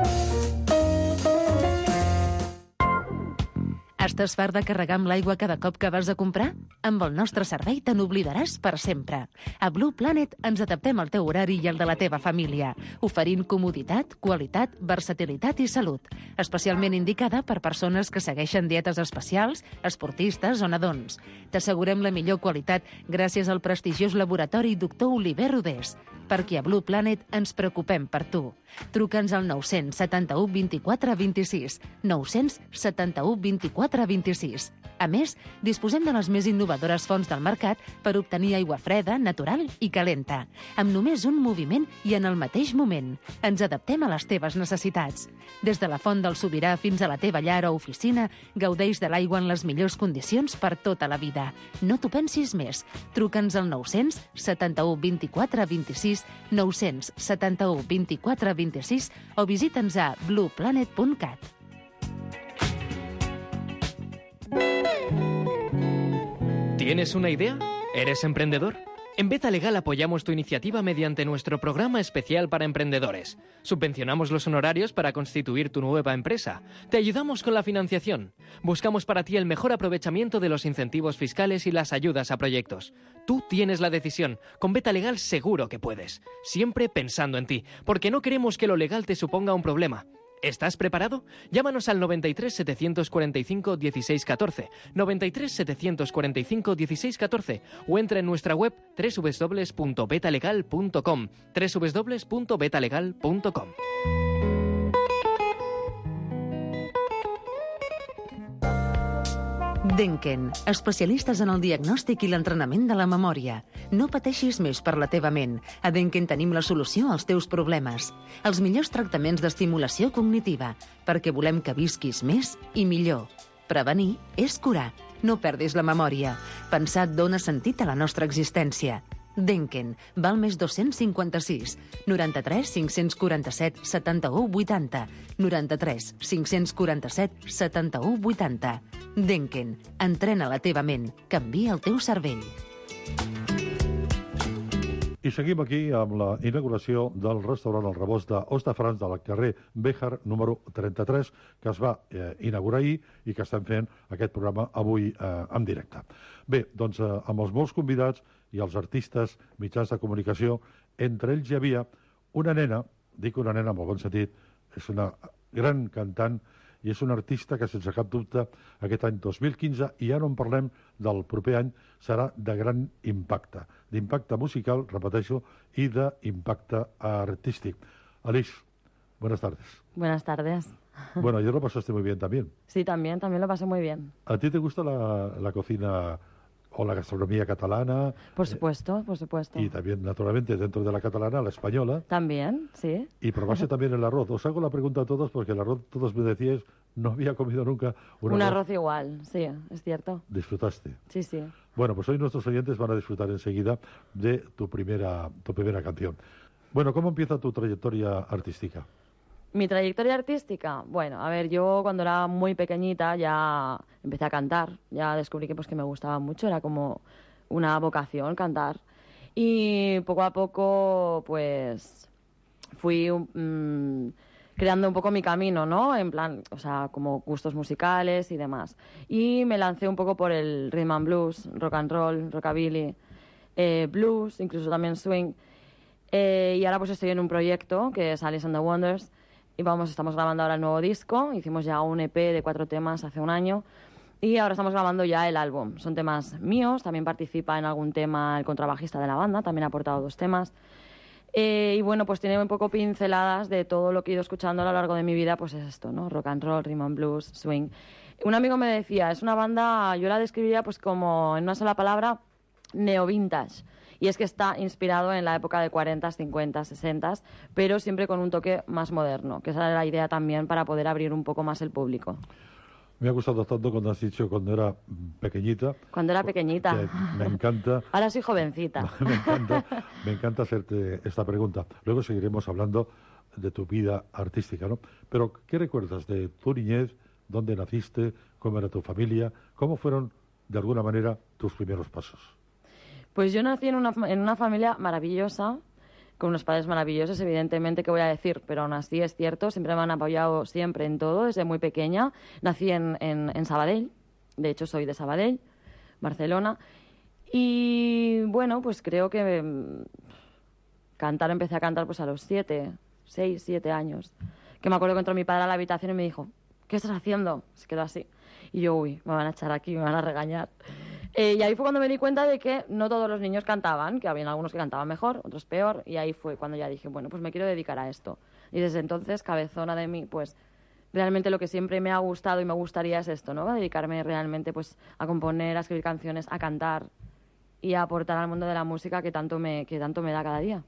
Estàs fart de carregar amb l'aigua cada cop que vas a comprar? Amb el nostre servei te n'oblidaràs per sempre. A Blue Planet ens adaptem al teu horari i al de la teva família, oferint comoditat, qualitat, versatilitat i salut, especialment indicada per persones que segueixen dietes especials, esportistes o nadons. T'assegurem la millor qualitat gràcies al prestigiós laboratori doctor Oliver Rodés, perquè a Blue Planet ens preocupem per tu. Truca'ns al nou setanta-u vint-i-quatre vint-i-sis, nou setanta-u vint-i-quatre vint-i-sis. A més, disposem de les més innovadores fonts del mercat per obtenir aigua freda, natural i calenta, amb només un moviment i en el mateix moment. Ens adaptem a les teves necessitats. Des de la font del Sobirà fins a la teva llar o oficina, gaudeix de l'aigua en les millors condicions per tota la vida. No t'ho pensis més. Truca'ns al nou setanta-u vint-i-quatre vint-i-sis, nou setanta-u vint-i-quatre vint-i-sis o visita'ns a blue planet punt cat. ¿Tienes una idea? ¿Eres emprendedor? En Beta Legal apoyamos tu iniciativa mediante nuestro programa especial para emprendedores. Subvencionamos los honorarios para constituir tu nueva empresa. Te ayudamos con la financiación. Buscamos para ti el mejor aprovechamiento de los incentivos fiscales y las ayudas a proyectos. Tú tienes la decisión. Con Beta Legal seguro que puedes. Siempre pensando en ti, porque no queremos que lo legal te suponga un problema. ¿Estás preparado? Llámanos al noventa y tres setecientos cuarenta y cinco dieciséis catorce, noventa y tres setecientos cuarenta y cinco dieciséis catorce o entra en nuestra web doble u doble u doble u punto beta legal punto com, doble u doble u doble u punto beta legal punto com. Denken, especialistes en el diagnòstic i l'entrenament de la memòria. No pateixis més per la teva ment. A Denken tenim la solució als teus problemes. Els millors tractaments d'estimulació cognitiva, perquè volem que visquis més i millor. Prevenir és curar. No perdis la memòria. Pensar dona sentit a la nostra existència. Denken, val més dos-cents cinquanta-sis, noranta-tres cinc-cents quaranta-set setanta-u vuitanta, noranta-tres cinc-cents quaranta-set setanta-u vuitanta. Denken, entrena la teva ment, canvia el teu cervell. I seguim aquí amb la inauguració del restaurant El Rebost d'Hostafrancs del carrer Béjar número trenta-tres, que es va eh, inaugurar ahir i que estem fent aquest programa avui eh, en directe. Bé, doncs eh, amb els molts convidats i els artistes, mitjans de comunicació, entre ells hi havia una nena, dic una nena amb el bon sentit, és una gran cantant, i és un artista que, sense cap dubte, aquest any dos mil quinze, i ja no en parlem del proper any, serà de gran impacte. D'impacte musical, repeteixo, i d'impacte artístic. Alix, buenas tardes. Buenas tardes. Bueno, ayer lo pasaste muy bien también. Sí, también, también lo pasé muy bien. ¿A ti te gusta la, la cocina o la gastronomía catalana? Por supuesto, por supuesto. Y también, naturalmente, dentro de la catalana, la española. También, sí. Y probaste también el arroz. Os hago la pregunta a todos porque el arroz, todos me decíais, no había comido nunca un, un arroz. arroz igual, sí, es cierto. ¿Disfrutaste? Sí, sí. Bueno, pues hoy nuestros oyentes van a disfrutar enseguida de tu primera, tu primera canción. Bueno, ¿cómo empieza tu trayectoria artística? Mi trayectoria artística, bueno, a ver, yo cuando era muy pequeñita ya empecé a cantar, ya descubrí que pues que me gustaba mucho, era como una vocación cantar. Y poco a poco pues fui um, creando un poco mi camino, ¿no? En plan, o sea, como gustos musicales y demás. Y me lancé un poco por el rhythm and blues, rock and roll, rockabilly, eh, blues, incluso también swing. Eh, y ahora pues estoy en un proyecto que es Alice and the Wonders. Y vamos, estamos grabando ahora el nuevo disco, hicimos ya un E P de cuatro temas hace un año y ahora estamos grabando ya el álbum. Son temas míos, también participa en algún tema el contrabajista de la banda, también ha aportado dos temas. Eh, y bueno, pues tiene un poco pinceladas de todo lo que he ido escuchando a lo largo de mi vida, pues es esto, ¿no? Rock and roll, rhythm and blues, swing. Un amigo me decía, es una banda, yo la describiría pues como en una sola palabra, neo-vintage. Y es que está inspirado en la época de cuarenta, cincuenta, sesenta, pero siempre con un toque más moderno, que esa era la idea también para poder abrir un poco más el público. Me ha gustado tanto cuando has dicho cuando era pequeñita. Cuando era pequeñita. Me encanta. Ahora soy jovencita. me encanta, me encanta hacerte esta pregunta. Luego seguiremos hablando de tu vida artística, ¿no? Pero, ¿qué recuerdas de tu niñez? ¿Dónde naciste? ¿Cómo era tu familia? ¿Cómo fueron, de alguna manera, tus primeros pasos? Pues yo nací en una, en una familia maravillosa, con unos padres maravillosos, evidentemente, que voy a decir, pero aún así es cierto, siempre me han apoyado siempre en todo, desde muy pequeña. Nací en, en, en Sabadell, de hecho soy de Sabadell, Barcelona, y bueno, pues creo que mmm, cantar, empecé a cantar pues a los siete, seis, siete años, que me acuerdo que entró mi padre a la habitación y me dijo, ¿qué estás haciendo? Se quedó así, y yo, uy, me van a echar aquí, me van a regañar. Eh, y ahí fue cuando me di cuenta de que no todos los niños cantaban, que habían algunos que cantaban mejor, otros peor, y ahí fue cuando ya dije, bueno, pues me quiero dedicar a esto. Y desde entonces, cabezona de mí, pues realmente lo que siempre me ha gustado y me gustaría es esto, ¿no? A dedicarme realmente pues a componer, a escribir canciones, a cantar y a aportar al mundo de la música que tanto me, que tanto me da cada día.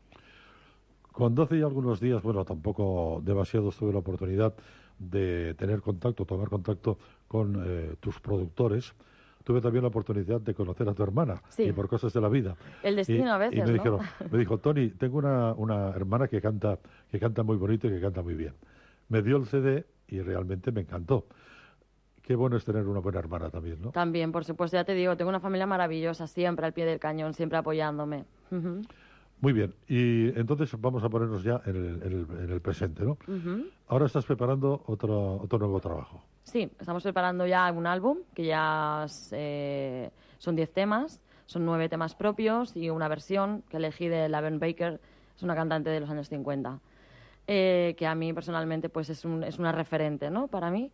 Cuando hace ya algunos días, bueno, tampoco demasiados tuve la oportunidad de tener contacto, tomar contacto con eh, tus productores. Tuve también la oportunidad de conocer a tu hermana, sí. Y por cosas de la vida. El destino y, a veces, y me ¿no? dijeron, me dijo, Tony, tengo una, una hermana que canta, que canta muy bonito y que canta muy bien. Me dio el C D y realmente me encantó. Qué bueno es tener una buena hermana también, ¿no? También, por supuesto, ya te digo, tengo una familia maravillosa, siempre al pie del cañón, siempre apoyándome. Uh-huh. Muy bien, y entonces vamos a ponernos ya en el, en el, en el presente, ¿no? Uh-huh. Ahora estás preparando otro, otro nuevo trabajo. Sí, estamos preparando ya un álbum, que ya eh, son diez temas, son nueve temas propios y una versión que elegí de Laverne Baker, es una cantante de los años cincuenta, eh, que a mí personalmente pues es, un, es una referente, ¿no?, para mí.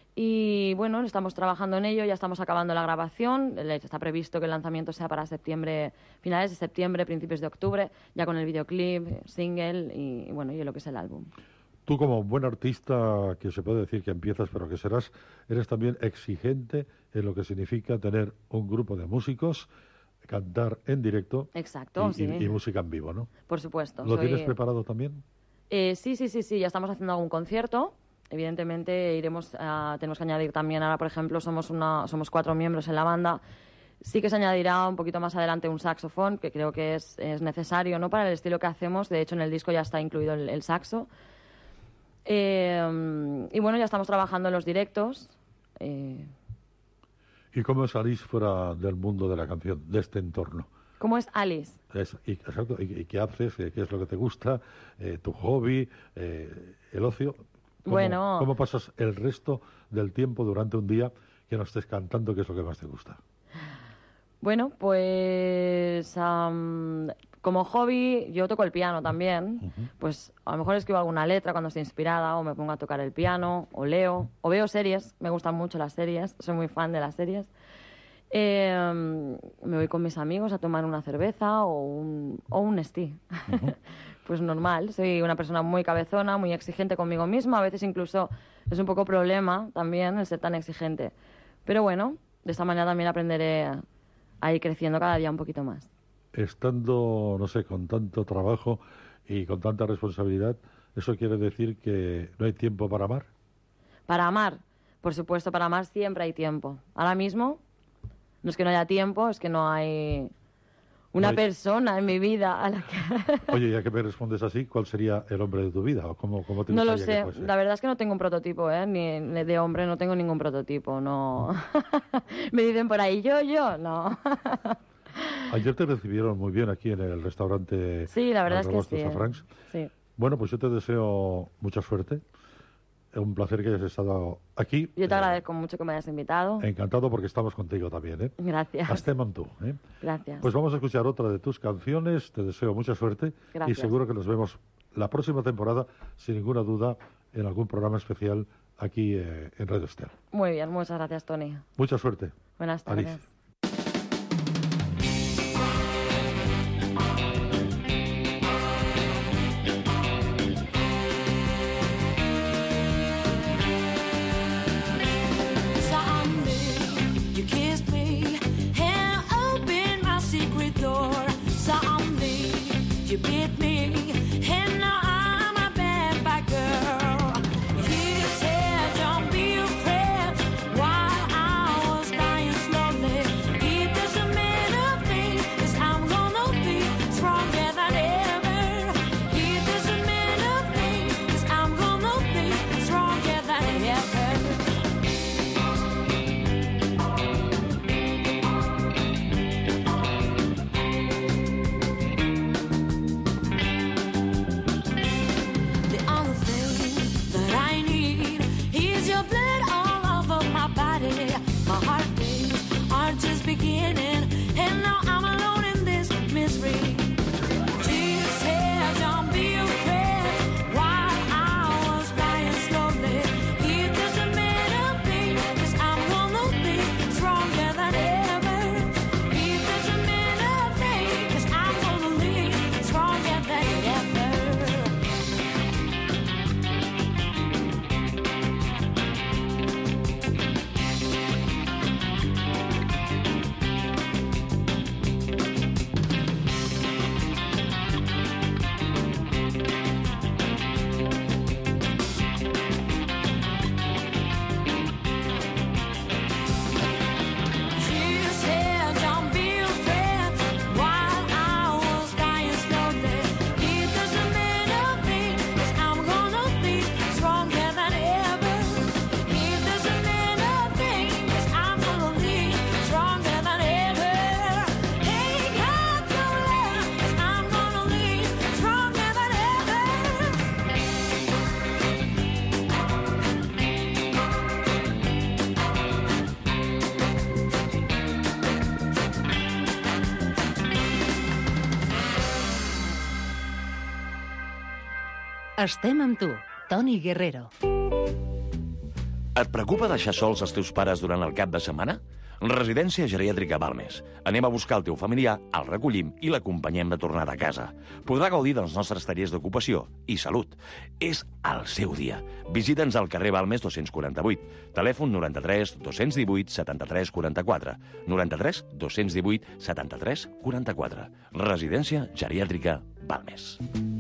Y bueno, estamos trabajando en ello, ya estamos acabando la grabación, está previsto que el lanzamiento sea para septiembre, finales de septiembre, principios de octubre, ya con el videoclip, single y bueno, y lo que es el álbum. Tú como buen artista, que se puede decir que empiezas, pero que serás, eres también exigente en lo que significa tener un grupo de músicos, cantar en directo. Exacto, y, sí. y, y música en vivo, ¿no? Por supuesto. ¿Lo soy... tienes preparado también? Eh, sí, sí, sí, sí, ya estamos haciendo algún concierto. Evidentemente iremos a, tenemos que añadir también, ahora por ejemplo somos, una, somos cuatro miembros en la banda. Sí que se añadirá un poquito más adelante un saxofón, que creo que es, es necesario, ¿no?, para el estilo que hacemos. De hecho en el disco ya está incluido el, el saxo. Eh, y bueno, ya estamos trabajando en los directos. Eh... ¿Y cómo es Alice fuera del mundo de la canción, de este entorno? ¿Cómo es Alice? Es, y, exacto, y, y qué haces, qué es lo que te gusta, eh, tu hobby, eh, el ocio. ¿Cómo, bueno. ¿Cómo pasas el resto del tiempo durante un día que no estés cantando, qué es lo que más te gusta? Bueno, pues um, como hobby, yo toco el piano también. Uh-huh. Pues a lo mejor escribo alguna letra cuando estoy inspirada, o me pongo a tocar el piano, o leo, o veo series. Me gustan mucho las series, soy muy fan de las series. Eh, me voy con mis amigos a tomar una cerveza o un, o un Nestí. Uh-huh. Pues normal, soy una persona muy cabezona, muy exigente conmigo misma. A veces incluso es un poco problema también el ser tan exigente. Pero bueno, de esta manera también aprenderé a ir creciendo cada día un poquito más. Estando, no sé, con tanto trabajo y con tanta responsabilidad, ¿eso quiere decir que no hay tiempo para amar? Para amar, por supuesto, para amar siempre hay tiempo. Ahora mismo, no es que no haya tiempo, es que no hay una no hay... persona en mi vida a la que... Oye, ya que me respondes así, ¿cuál sería el hombre de tu vida? ¿O cómo, cómo te no lo sé, la verdad es que no tengo un prototipo, ¿eh? Ni de hombre no tengo ningún prototipo, no. Me dicen por ahí, yo, yo, no. Ayer te recibieron muy bien aquí en el restaurante. Sí, la verdad es que sí. Franks. Sí. Bueno, pues yo te deseo mucha suerte. Es un placer que hayas estado aquí. Yo te eh, agradezco mucho que me hayas invitado. Encantado porque estamos contigo también, ¿eh? Gracias. Estem amb tu, ¿eh? Gracias. Pues vamos a escuchar otra de tus canciones. Te deseo mucha suerte. Gracias. Y seguro que nos vemos la próxima temporada, sin ninguna duda, en algún programa especial aquí eh, en Radio Estel. Muy bien, muchas gracias, Toni. Mucha suerte. Buenas tardes. Alicia. You beat me, and now I'm a bad, bad girl. You said don't be afraid while I was dying slowly. It doesn't matter me, 'cause I'm gonna be stronger than ever. It doesn't matter me, 'cause I'm gonna be stronger than ever. Beginning, and now I'm alone in this misery. Jesus said, don't be afraid while I was dying slowly. It doesn't matter me, 'cause I'm gonna be stronger than ever. It doesn't matter me, 'cause I'm gonna live stronger than ever. Estem amb tu, Toni Guerrero. Et preocupa deixar sols els teus pares durant el cap de setmana? Residència Geriàtrica Balmes. Anem a buscar el teu familiar, el recollim i l'acompanyem de tornada a casa. Podrà gaudir dels nostres tallers d'ocupació i salut. És el seu dia. Visita'ns al carrer Balmes dos-cents quaranta-vuit. Telèfon noranta-tres dos-cents divuit setanta-tres quaranta-quatre. noranta-tres dos-cents divuit setanta-tres quaranta-quatre. Residència Geriàtrica Balmes.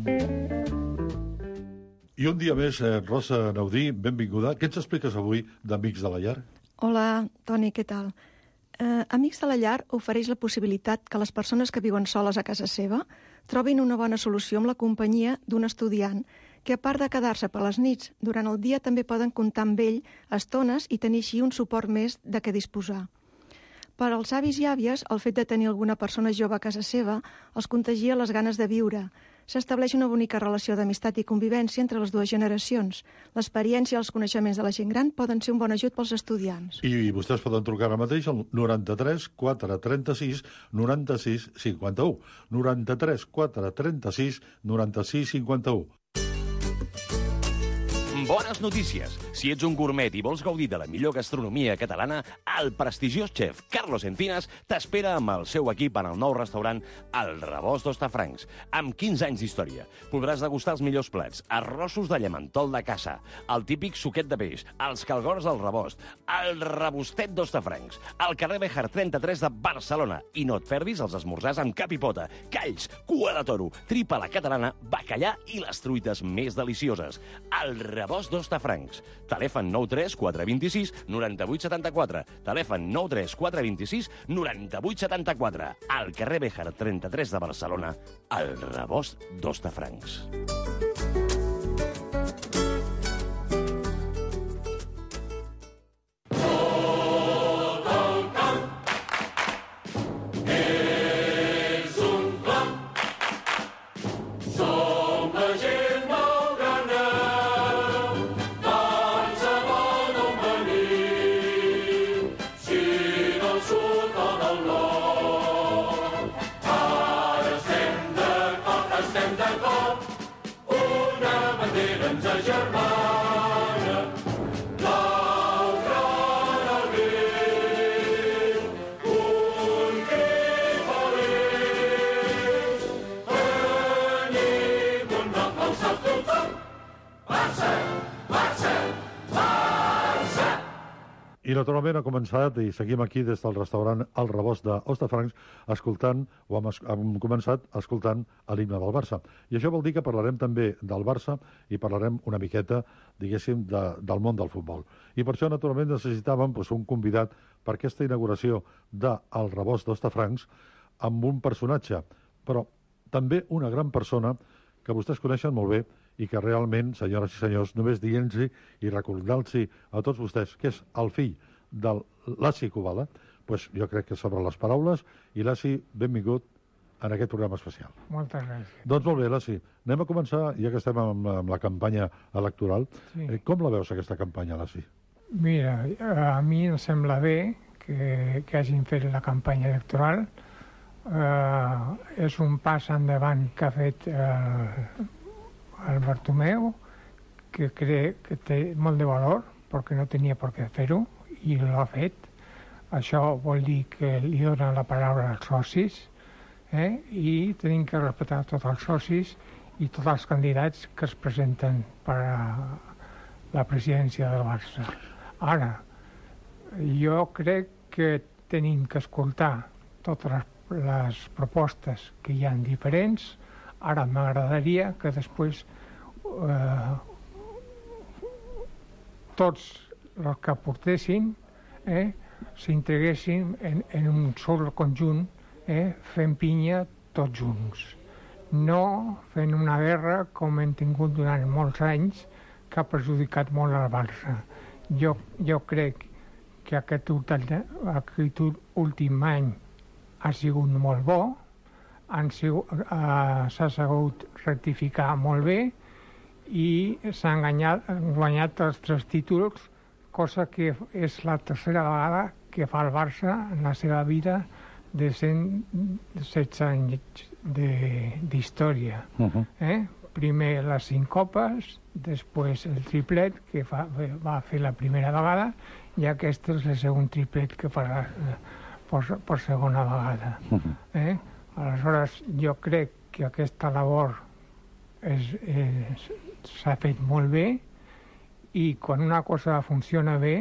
I un dia més, eh, Rosa Naudí, benvinguda. Què ens expliques avui d'Amics de la Llar? Hola, Toni, què tal? Eh, Amics de la Llar ofereix la possibilitat que les persones que viuen soles a casa seva trobin una bona solució amb la companyia d'un estudiant que, a part de quedar-se per les nits, durant el dia també poden comptar amb ell estones i tenir així un suport més de què disposar. Per als avis i àvies, el fet de tenir alguna persona jove a casa seva els contagia les ganes de viure. s'estableix una bonica relació d'amistat i convivència entre les dues generacions. L'experiència i els coneixements de la gent gran poden ser un bon ajut pels estudiants. I vostès poden trucar ara mateix al noranta-tres quatre trenta-sis noranta-sis cinquanta-u. noranta-tres quatre trenta-sis noranta-sis cinquanta-u. Bones notícies! Si ets un gourmet i vols gaudir de la millor gastronomia catalana, el prestigiós xef Carlos Encinas t'espera amb el seu equip en el nou restaurant El Rebost d'Hostafrancs. Amb quinze anys d'història, podràs degustar els millors plats, arrossos de llamentol de caça, el típic suquet de peix, els calgors del rebost, el rebostet d'Hostafrancs, al carrer Béjar trenta-tres de Barcelona. I no et perdis els esmorzars amb cap i pota, calls, cua de toro, tripa a la catalana, bacallà i les truites més delicioses. El Rebost d'Hostafrancs. Telèfon nou tres quatre dos sis nou vuit set quatre. Telèfon nou tres quatre dos sis nou vuit set quatre. Al carrer Béjar trenta-tres de Barcelona, El Rebost d'Hostafrancs. I naturalment ha començat, i seguim aquí des del restaurant El Rebost d'Hostafrancs, escoltant, o hem, hem començat escoltant l'himne del Barça. I això vol dir que parlarem també del Barça i parlarem una miqueta, diguéssim, de, del món del futbol. I per això, naturalment, necessitàvem doncs, un convidat per aquesta inauguració de El Rebost d'Hostafrancs amb un personatge, però també una gran persona que vostès coneixen molt bé i que realment, senyores i senyors, només dient-los i recordant-los a tots vostès que és el fill de l'Assi Kubala, doncs jo crec que sobre les paraules, i l'Assi, benvingut en aquest programa especial. Moltes gràcies. Doncs molt bé, l'Assi, anem a començar, ja que estem amb, amb la campanya electoral. Sí. Eh, com la veus, aquesta campanya, l'Assi? Mira, a mi em sembla bé que, que hagin fet la campanya electoral. Uh, és un pas endavant que ha fet uh, el Bartomeu, que crec que té molt de valor, perquè no tenia per què fer-ho, i l'ha fet. Això vol dir que li donen la paraula als socis, eh? I tenim que respectar tots els socis i tots els candidats que es presenten per a la presidència del Barça. Ara, jo crec que tenim que escoltar totes les, les propostes que hi ha diferents. Ara m'agradaria que després eh, tots els que portessin eh, s'integréssim en, en un sol conjunt, eh, fent pinya tots junts. No fent una guerra com hem tingut durant molts anys, que ha perjudicat molt el Barça. Jo, jo crec que aquest últim, aquest últim any ha sigut molt bo, s'ha sabut rectificar molt bé i s'han guanyat els tres títols, cosa que és la tercera vegada que fa el Barça en la seva vida de cent setze anys d'història. Uh-huh. eh? Primer les cinc copes, després el triplet, que fa, va fer la primera vegada, i aquest és el segon triplet que farà per, per segona vegada. Uh-huh. eh? Aleshores, jo crec que aquesta labor s'ha fet molt bé, i quan una cosa funciona bé,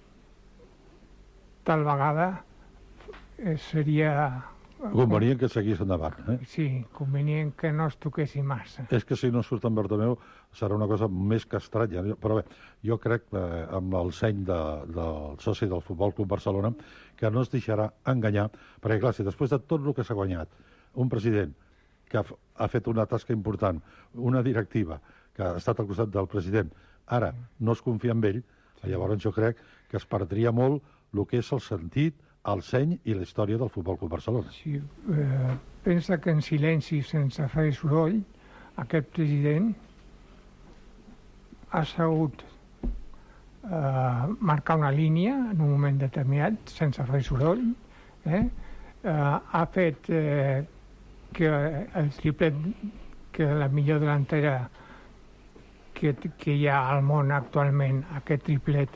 tal vegada eh, seria... Convenient que seguís endavant, eh? Sí, convenient que no es toquessin massa. És que si no surt en Bartomeu serà una cosa més que estranya. Però bé, jo crec, eh, amb el seny de, del soci del Futbol Club Barcelona, que no es deixarà enganyar, perquè clar, si després de tot el que s'ha guanyat, un president que ha, ha fet una tasca important, una directiva que ha estat al costat del president, ara no es confia en ell, llavors jo crec que es perdria molt el que és el sentit, el seny i la història del Futbol Club Barcelona. Sí, eh, pensa que en silenci, sense fer soroll, aquest president ha sabut eh, marcar una línia en un moment determinat, sense fer soroll, eh? Eh, ha fet eh, que el triplet, que la millor delantera que, que hi ha al món actualment, aquest triplet,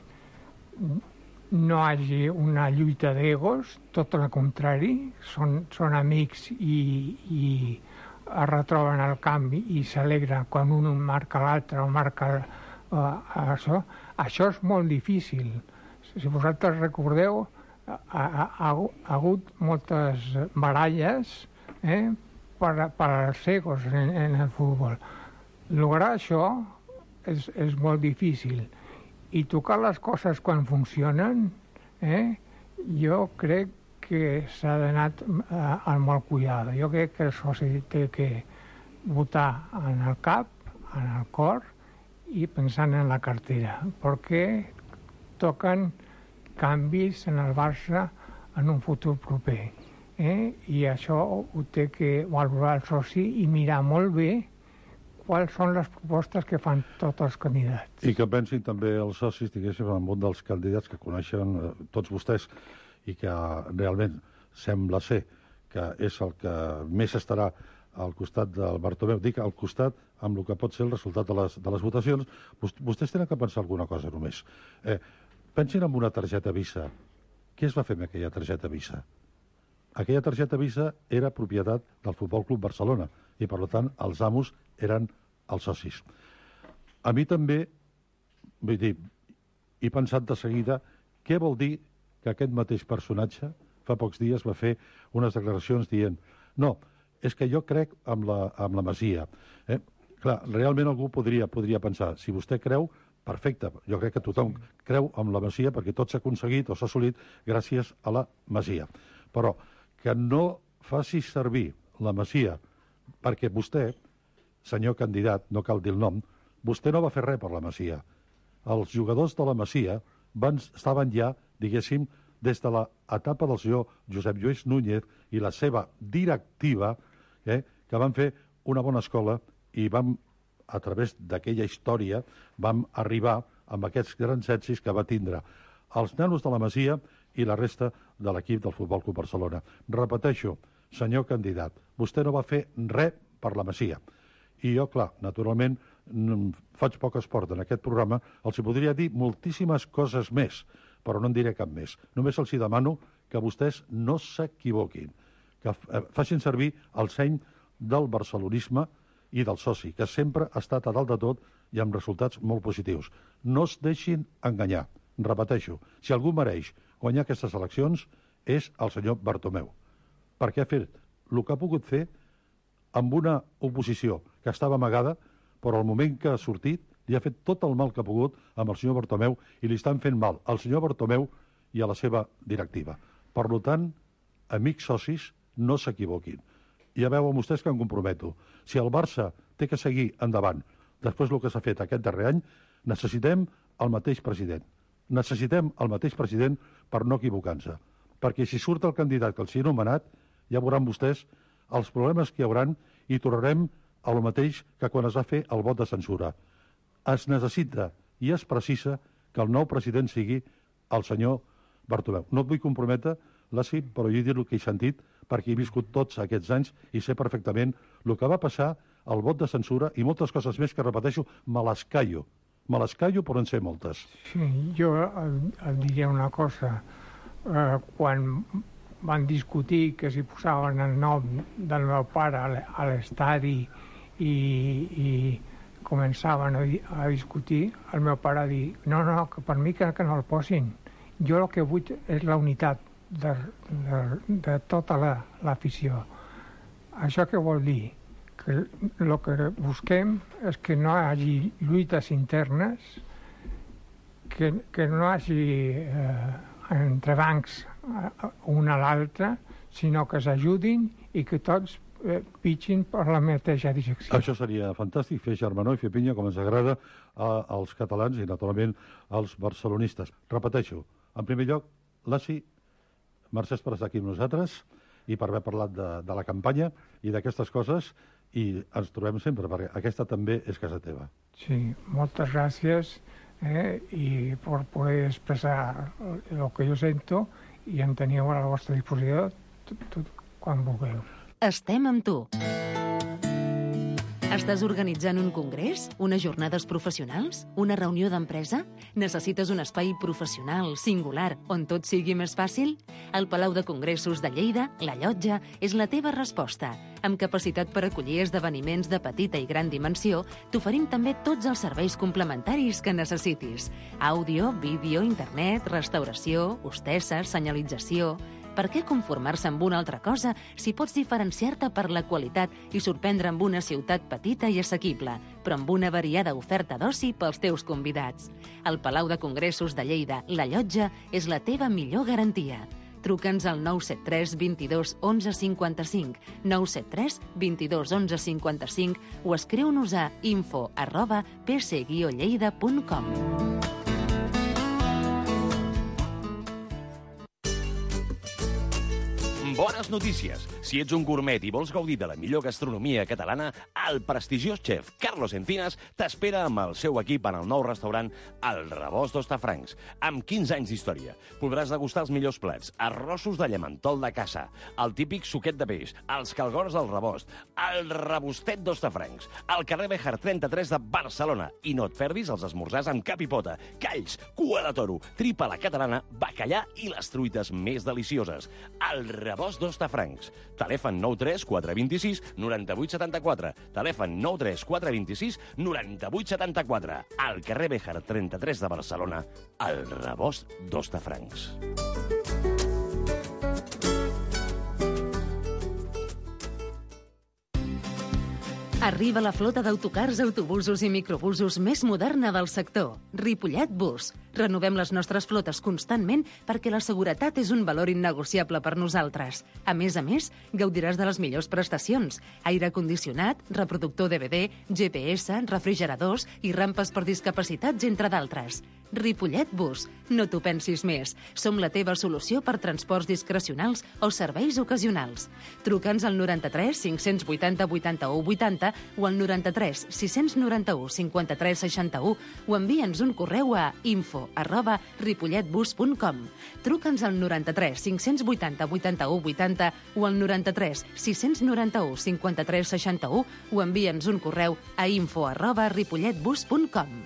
no hagi una lluita d'egos, tot el contrari, són, són amics i, i es retroben al camp i s'alegren quan un marca l'altre o marca uh, això. Això és molt difícil. Si vosaltres recordeu, ha, ha, ha, ha hagut moltes baralles eh, per, per als egos en, en el futbol. Lograr això és, és molt difícil. I tocar les coses quan funcionen, eh, jo crec que s'ha d'anar eh, amb molt cuidado. Jo crec que el soci té que votar en el cap, en el cor i pensant en la cartera, perquè toquen canvis en el Barça en un futur proper. Eh? I això ho té que valorar el soci i mirar molt bé quals són les propostes que fan tots els candidats. I que pensin també els socis, diguéssim, en un dels candidats que coneixen eh, tots vostès i que realment sembla ser que és el que més estarà al costat del Bartomeu. Dic al costat amb el que pot ser el resultat de les, de les votacions. Vostès tenen que pensar alguna cosa només. Eh, pensin en una targeta Visa. Què es va fer amb aquella targeta Visa? Aquella targeta Visa era propietat del Futbol Club Barcelona i, per tant, els amos eren els socis. A mi també, vull dir, he pensat de seguida què vol dir que aquest mateix personatge fa pocs dies va fer unes declaracions dient no, és que jo crec amb la, amb la Masia. Eh? Clar, realment algú podria, podria pensar, si vostè creu, perfecte, jo crec que tothom creu amb la Masia perquè tot s'ha aconseguit o s'ha assolit gràcies a la Masia. Però que no faci servir la Masia perquè vostè, senyor candidat, no cal dir el nom, vostè no va fer res per la Masia. Els jugadors de la Masia van, estaven ja, diguéssim, des de l'etapa del senyor Josep Lluís Núñez i la seva directiva, eh, que van fer una bona escola i vam, a través d'aquella història, vam arribar amb aquests grans èxits que va tindre els nanos de la Masia i la resta de l'equip del Futbol Club Barcelona. Repeteixo, senyor candidat, vostè no va fer res per la Masia. I jo, clar, naturalment, faig poc esport en aquest programa, els podria dir moltíssimes coses més, però no en diré cap més. Només els demano que vostès no s'equivoquin, que facin servir el seny del barcelonisme i del soci, que sempre ha estat a dalt de tot i amb resultats molt positius. No es deixin enganyar. Repeteixo, si algú mereix guanyar aquestes eleccions és el senyor Bartomeu, perquè ha fet el que ha pogut fer amb una oposició que estava amagada, però al moment que ha sortit li ha fet tot el mal que ha pogut amb el senyor Bartomeu i li estan fent mal al senyor Bartomeu i a la seva directiva. Per tant, amics socis, no s'equivoquin. Ja veuen vostès que em comprometo. Si el Barça té que seguir endavant després del que s'ha fet aquest darrer any, necessitem el mateix president. Necessitem el mateix president per no equivocar-se. Perquè si surt el candidat que els he anomenat, ja veuran vostès els problemes que hi hauran i tornarem al mateix que quan es va fer el vot de censura. Es necessita i es precisa que el nou president sigui el senyor Bartomeu. No et vull comprometre, Lassi, però jo he dit el que he sentit perquè he viscut tots aquests anys i sé perfectament el que va passar, el vot de censura i moltes coses més que, repeteixo, me les callo. Me les callo, però en sé moltes. Sí, jo et diria una cosa. Eh, quan van discutir que si posaven el nom del meu pare a l'estadi i, i començaven a, a discutir, el meu pare va dir no, no, que per mi que, que no el posin. Jo el que vull és la unitat de, de, de tota l'afició. La, Això què vol dir? Que el que busquem és que no hi hagi lluites internes, que, que no hi hagi eh, entrebancs un a l'altre, sinó que s'ajudin i que tots eh, pitgin per la mateixa direcció. Això seria fantàstic, fer germanor i fer pinya com ens agrada a, als catalans i naturalment als barcelonistes. Repeteixo, en primer lloc, Lassi, mercès per estar aquí amb nosaltres i per haver parlat de, de la campanya i d'aquestes coses, i ens trobem sempre, perquè aquesta també és casa teva. Sí, moltes gràcies eh, i per poder expressar el que jo sento i en teniu a la vostra disposició tot, tot quan vulgueu. Estem amb tu. Estàs organitzant un congrés? Unes jornades professionals? Una reunió d'empresa? Necessites un espai professional, singular, on tot sigui més fàcil? El Palau de Congressos de Lleida, La Llotja, és la teva resposta. Amb capacitat per acollir esdeveniments de petita i gran dimensió, t'oferim també tots els serveis complementaris que necessitis. Àudio, vídeo, internet, restauració, hostesses, senyalització... Per què conformar-se amb una altra cosa si pots diferenciar-te per la qualitat i sorprendre amb una ciutat petita i assequible, però amb una variada oferta d'oci pels teus convidats? El Palau de Congressos de Lleida, La Llotja, és la teva millor garantia. Truca'ns al nou set tres vint-i-dos onze cinquanta-cinc, nou set tres vint-i-dos onze cinquanta-cinc o escriu-nos a info arroba p c guió lleida punt com. Bones notícies! Si ets un gourmet i vols gaudir de la millor gastronomia catalana, el prestigiós xef Carlos Encinas t'espera amb el seu equip en el nou restaurant El Rebost d'Hostafrancs. Amb quinze anys d'història, podràs degustar els millors plats, arrossos de llamentol de caça, el típic suquet de peix, els calgors del Rebost, el rebostet d'Hostafrancs, al carrer Béjar trenta-tres de Barcelona. I no et perdis els esmorzars amb cap i pota, calls, cua de toro, tripa a la catalana, bacallà i les truites més delicioses. El Rebost d'Hostafrancs. Telèfon nou tres quatre dos sis nou vuit set quatre. Telèfon nou tres quatre dos sis nou vuit set quatre. Al carrer Béjar trenta-tres de Barcelona, el Rebost d'Hostafrancs. Arriba la flota d'autocars, autobusos i microbusos més moderna del sector, Ripollet Bus. Renovem les nostres flotes constantment perquè la seguretat és un valor innegociable per nosaltres. A més a més, gaudiràs de les millors prestacions: aire condicionat, reproductor D V D, G P S, refrigeradors i rampes per discapacitats, entre d'altres. Ripollet Bus. No t'ho pensis més. Som la teva solució per transports discrecionals o serveis ocasionals. Truca'ns al noranta-tres cinc-cents vuitanta vuitanta-u vuitanta o al noranta-tres sis-cents noranta-u cinquanta-tres seixanta-u o envia'ns un correu a info arroba ripolletbus punt com. Truca'ns al noranta-tres cinc-cents vuitanta vuitanta-u vuitanta o al noranta-tres sis-cents noranta-u cinquanta-tres seixanta-u o envia'ns un correu a info arroba ripolletbus punt com.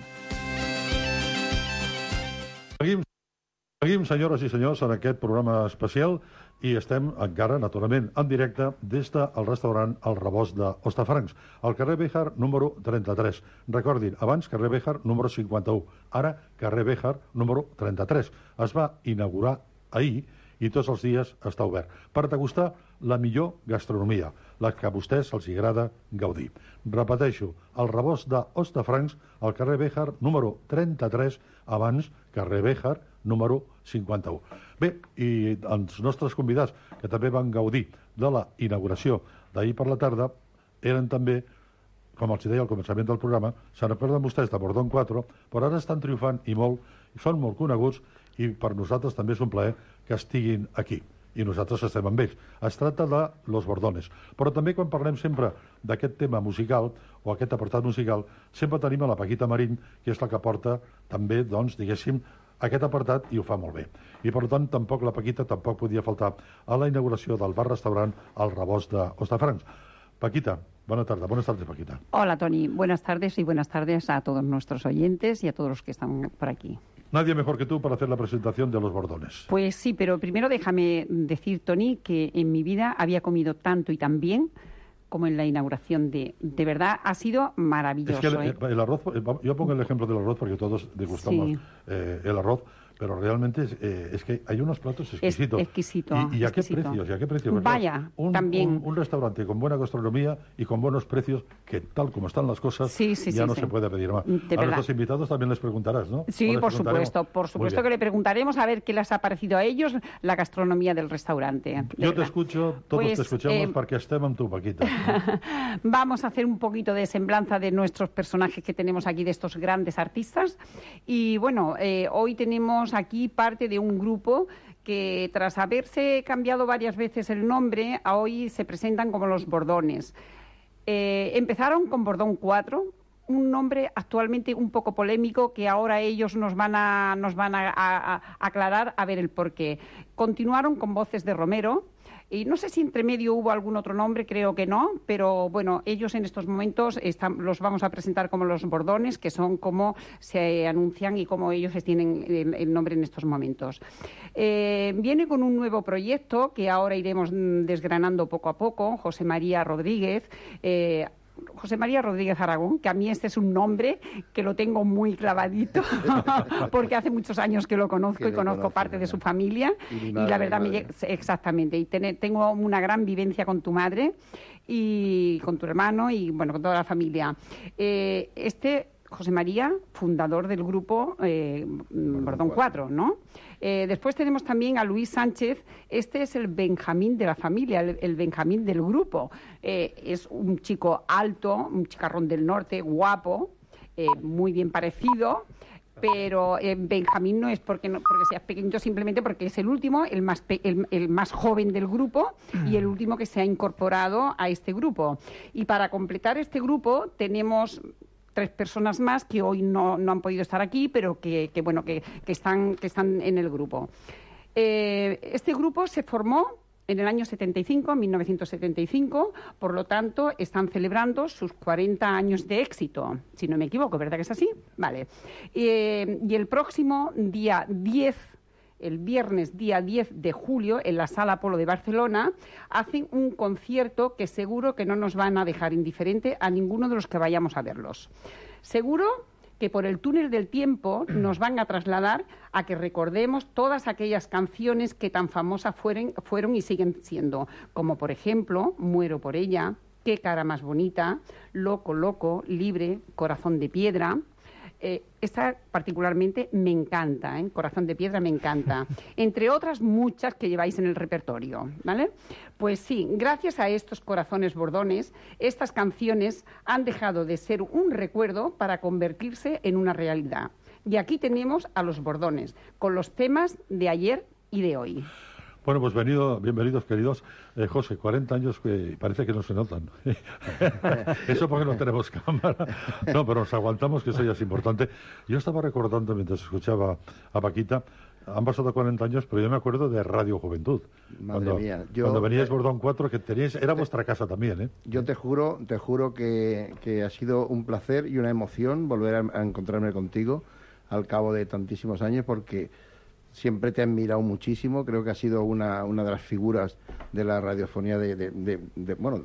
Seguim, seguim, senyores i senyors, en aquest programa especial i estem encara, naturalment, en directe des del restaurant El Rebost d'Hostafrancs, al carrer Béjar número trenta-tres. Recordin, abans carrer Béjar número cinquanta-u, ara carrer Béjar número trenta-tres. Es va inaugurar ahir i tots els dies està obert per degustar la millor gastronomia, la que a vostès els agrada gaudir. Repeteixo, El Rebost d'Hostafrancs, al carrer Béjar número trenta-tres, abans carrer Béjar número cinquanta-u. Bé, i els nostres convidats, que també van gaudir de la inauguració d'ahir per la tarda, eren també, com els deia al començament del programa, se n'acorden vostès de Bordón quatre, però ara estan triomfant i molt, i són molt coneguts, i per nosaltres també és un plaer que estiguin aquí. I nosaltres estem amb ells. Es tracta de Los Bordones. Però també quan parlem sempre d'aquest tema musical, o aquest apartat musical, sempre tenim a la Paquita Marín, que és la que porta també, doncs, diguéssim, aquest apartat, i ho fa molt bé. I per tant, tampoc la Paquita tampoc podia faltar a la inauguració del bar-restaurant El Rebost d'Hostafrancs. Paquita, buena tarde. Buenas tardes, Paquita. Hola, Tony. Buenas tardes y buenas tardes a todos nuestros oyentes y a todos los que están por aquí. Nadie mejor que tú para hacer la presentación de Los Bordones. Pues sí, pero primero déjame decir, Tony, que en mi vida había comido tanto y tan bien como en la inauguración de... De verdad, ha sido maravilloso. Es que el, ¿eh? el arroz, yo pongo el ejemplo del arroz porque todos degustamos Sí. eh, el arroz, pero realmente es, eh, es que hay unos platos exquisitos. Es exquisito. ¿Y, y a exquisito. qué precios? ¿Y a qué precios? ¿verdad? Vaya, un, también. Un, un restaurante con buena gastronomía y con buenos precios, que tal como están las cosas, Sí, sí, ya sí, no sí. se puede pedir más. De a verdad. nuestros invitados también les preguntarás, ¿no? Sí, ¿O les por preguntaremos? supuesto, por Muy supuesto bien. que le preguntaremos a ver qué les ha parecido a ellos la gastronomía del restaurante. de Yo te verdad. escucho, todos Pues, te escuchamos eh, porque estem amb tu, Paquita. Vamos a hacer un poquito de semblanza de nuestros personajes que tenemos aquí, de estos grandes artistas. Y bueno, eh, hoy tenemos aquí parte de un grupo que tras haberse cambiado varias veces el nombre, a hoy se presentan como Los Bordones. Eh, empezaron con Bordón cuatro, un nombre actualmente un poco polémico que ahora ellos nos van a, nos van a, a, a aclarar a ver el porqué. Continuaron con Voces de Romero. Y no sé si entre medio hubo algún otro nombre, creo que no, pero bueno, ellos en estos momentos están, los vamos a presentar como los Bordones, que son como se anuncian y como ellos tienen el, el nombre en estos momentos. Eh, viene con un nuevo proyecto que ahora iremos desgranando poco a poco, José María Rodríguez. Eh, José María Rodríguez Aragón, que a mí este es un nombre que lo tengo muy clavadito, porque hace muchos años que lo conozco que y conozco conoce, parte ¿no? de su familia, y, y la verdad me llega, exactamente, y ten, tengo una gran vivencia con tu madre y con tu hermano y bueno, con toda la familia. Eh, este José María, fundador del grupo eh, Bordón cuatro, ¿no? Eh, después tenemos también a Luis Sánchez. Este es el Benjamín de la familia, el, el Benjamín del grupo. Eh, es un chico alto, un chicarrón del norte, guapo, eh, muy bien parecido, pero eh, Benjamín no es porque, no, porque seas pequeño, simplemente porque es el último, el más, pe el, el más joven del grupo y el último que se ha incorporado a este grupo. Y para completar este grupo tenemos tres personas más que hoy no, no han podido estar aquí, pero que, que bueno, que, que, están, que están en el grupo. Eh, este grupo se formó en el año setenta y cinco, mil novecientos setenta y cinco, por lo tanto, están celebrando sus cuarenta años de éxito, si no me equivoco, ¿verdad que es así? Vale. Eh, y el próximo día diez, el viernes día diez de julio, en la Sala Apolo de Barcelona, hacen un concierto que seguro que no nos van a dejar indiferente a ninguno de los que vayamos a verlos. Seguro que por el túnel del tiempo nos van a trasladar a que recordemos todas aquellas canciones que tan famosas fueron, fueron y siguen siendo, como por ejemplo, Muero por ella, Qué cara más bonita, Loco, loco, Libre, Corazón de piedra. Eh, esta particularmente me encanta, ¿eh? Corazón de piedra me encanta, entre otras muchas que lleváis en el repertorio, ¿vale? Pues sí, gracias a estos corazones bordones, estas canciones han dejado de ser un recuerdo para convertirse en una realidad. Y aquí tenemos a los Bordones, con los temas de ayer y de hoy. Bueno, pues venido, bienvenidos, queridos. Eh, José, cuarenta años que parece que no se notan. Eso porque no tenemos cámara. No, pero nos aguantamos, que eso ya es importante. Yo estaba recordando, mientras escuchaba a Paquita, han pasado cuarenta años, pero yo me acuerdo de Radio Juventud. Madre cuando, mía. Yo, cuando veníais Bordón cuatro, que teníais, era vuestra casa también, ¿eh? Yo te juro, te juro que, que ha sido un placer y una emoción volver a, a encontrarme contigo al cabo de tantísimos años, porque siempre te he admirado muchísimo. Creo que ha sido una, una de las figuras de la radiofonía de, de, de, de bueno,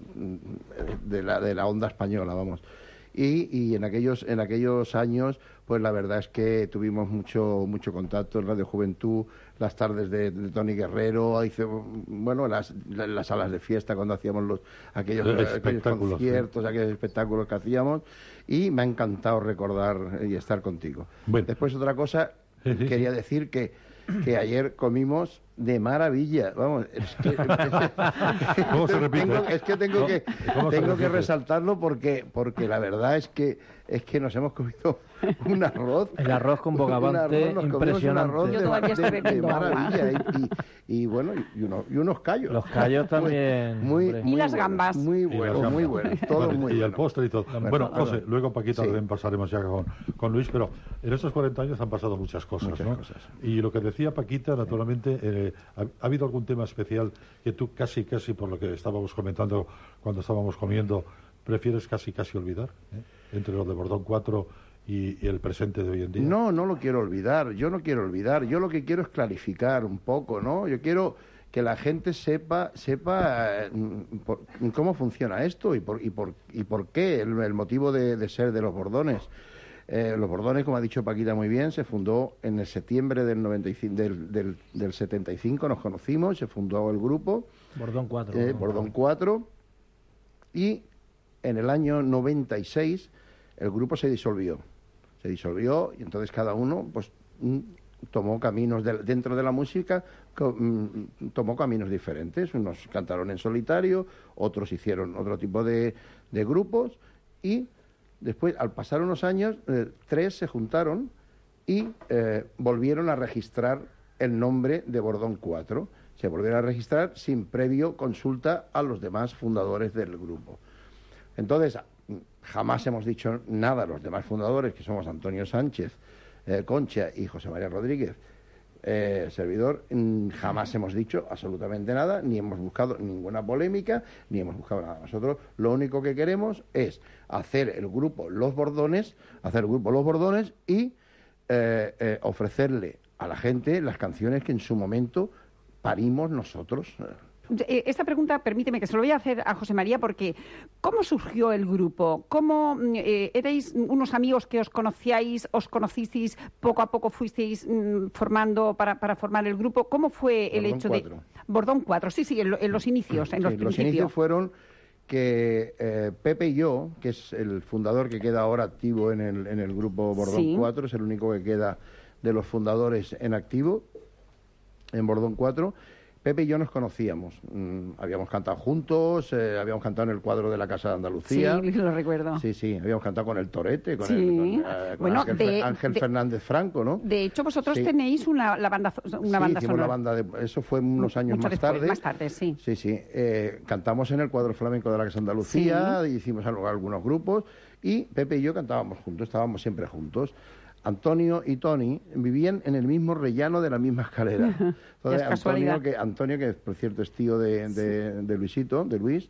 de la, de la onda española, vamos. Y, y en aquellos en aquellos años, pues la verdad es que tuvimos mucho mucho contacto en Radio Juventud, las tardes de, de Tony Guerrero, hice, bueno, las, las salas de fiesta cuando hacíamos los aquellos, aquellos conciertos, ¿sí? Aquellos espectáculos que hacíamos, y me ha encantado recordar y estar contigo. Bueno. Después otra cosa, quería decir que que ayer comimos de maravilla, vamos, es que, ¿Cómo se repite? Tengo, es que tengo que tengo que resaltarlo porque porque la verdad es que es que nos hemos comido un arroz, el arroz con bogavante, arroz, impresionante. Un arroz de, de, de maravilla y, y, y bueno y, uno, y unos callos. Los callos también. Muy, muy, y muy las bueno, gambas. Muy bueno, muy bueno. Todo vale, muy y bueno. el postre y todo. Bueno, bueno José, luego Paquita sí. También pasaremos ya con, con Luis, pero en estos cuarenta años han pasado muchas cosas, muchas ¿no? cosas. Y lo que decía Paquita, naturalmente, eh, ha, ha habido algún tema especial que tú casi, casi, por lo que estábamos comentando cuando estábamos comiendo, prefieres casi, casi olvidar, ¿eh? Entre lo de Bordón cuatro y, y el presente de hoy en día. No, no lo quiero olvidar, yo no quiero olvidar, yo lo que quiero es clarificar un poco, ¿no? Yo quiero que la gente sepa sepa eh, por, cómo funciona esto y por, y por, y por qué, el, el motivo de, de ser de los Bordones. Eh, los Bordones, como ha dicho Paquita muy bien, se fundó en el septiembre del, noventa y cinco, del, del, del setenta y cinco, nos conocimos, se fundó el grupo. Bordón cuatro. Eh, Bordón cuatro. Y en el año noventa y seis el grupo se disolvió. Se disolvió y entonces cada uno pues tomó caminos de, dentro de la música, tomó caminos diferentes. Unos cantaron en solitario, otros hicieron otro tipo de, de grupos y después, al pasar unos años, eh, tres se juntaron y eh, volvieron a registrar el nombre de Bordón cuatro. Se volvieron a registrar sin previo consulta a los demás fundadores del grupo. Entonces, jamás hemos dicho nada los demás fundadores, que somos Antonio Sánchez, eh, Concha y José María Rodríguez, eh, servidor, mm, jamás hemos dicho absolutamente nada, ni hemos buscado ninguna polémica, ni hemos buscado nada. Nosotros lo único que queremos es hacer el grupo Los Bordones, hacer el grupo Los Bordones y eh, eh, ofrecerle a la gente las canciones que en su momento parimos nosotros. Esta pregunta, permíteme que se lo voy a hacer a José María, porque ¿cómo surgió el grupo? ¿Cómo eh, erais unos amigos que os conocíais, os conocisteis, poco a poco fuisteis mm, formando para, para formar el grupo? ¿Cómo fue el Bordón hecho cuatro. de... Bordón cuatro, sí, sí, en, en los inicios, en Sí, los los principios. inicios fueron que eh, Pepe y yo, que es el fundador que queda ahora activo en el, en el grupo Bordón Sí. cuatro, es el único que queda de los fundadores en activo en Bordón cuatro. Pepe y yo nos conocíamos, mm, habíamos cantado juntos, eh, habíamos cantado en el cuadro de la Casa de Andalucía. Sí, lo recuerdo. Sí, sí, habíamos cantado con el Torete, con, Sí. el, con, eh, con Bueno, Ángel, de- Fer- Ángel de- Fernández Franco, ¿no? De hecho, vosotros Sí. tenéis una, la banda, una Sí, banda hicimos sonora. la banda de, eso fue unos años Mucho más después, tarde. más tarde, sí. Sí, sí. Eh, cantamos en el cuadro flamenco de la Casa de Andalucía, hicimos algo- algunos grupos y Pepe y yo cantábamos juntos, estábamos siempre juntos. Antonio y Tony vivían en el mismo rellano de la misma escalera. Entonces, Es Antonio casualidad. que, Antonio, que por cierto es tío de, de, de Luisito, de Luis,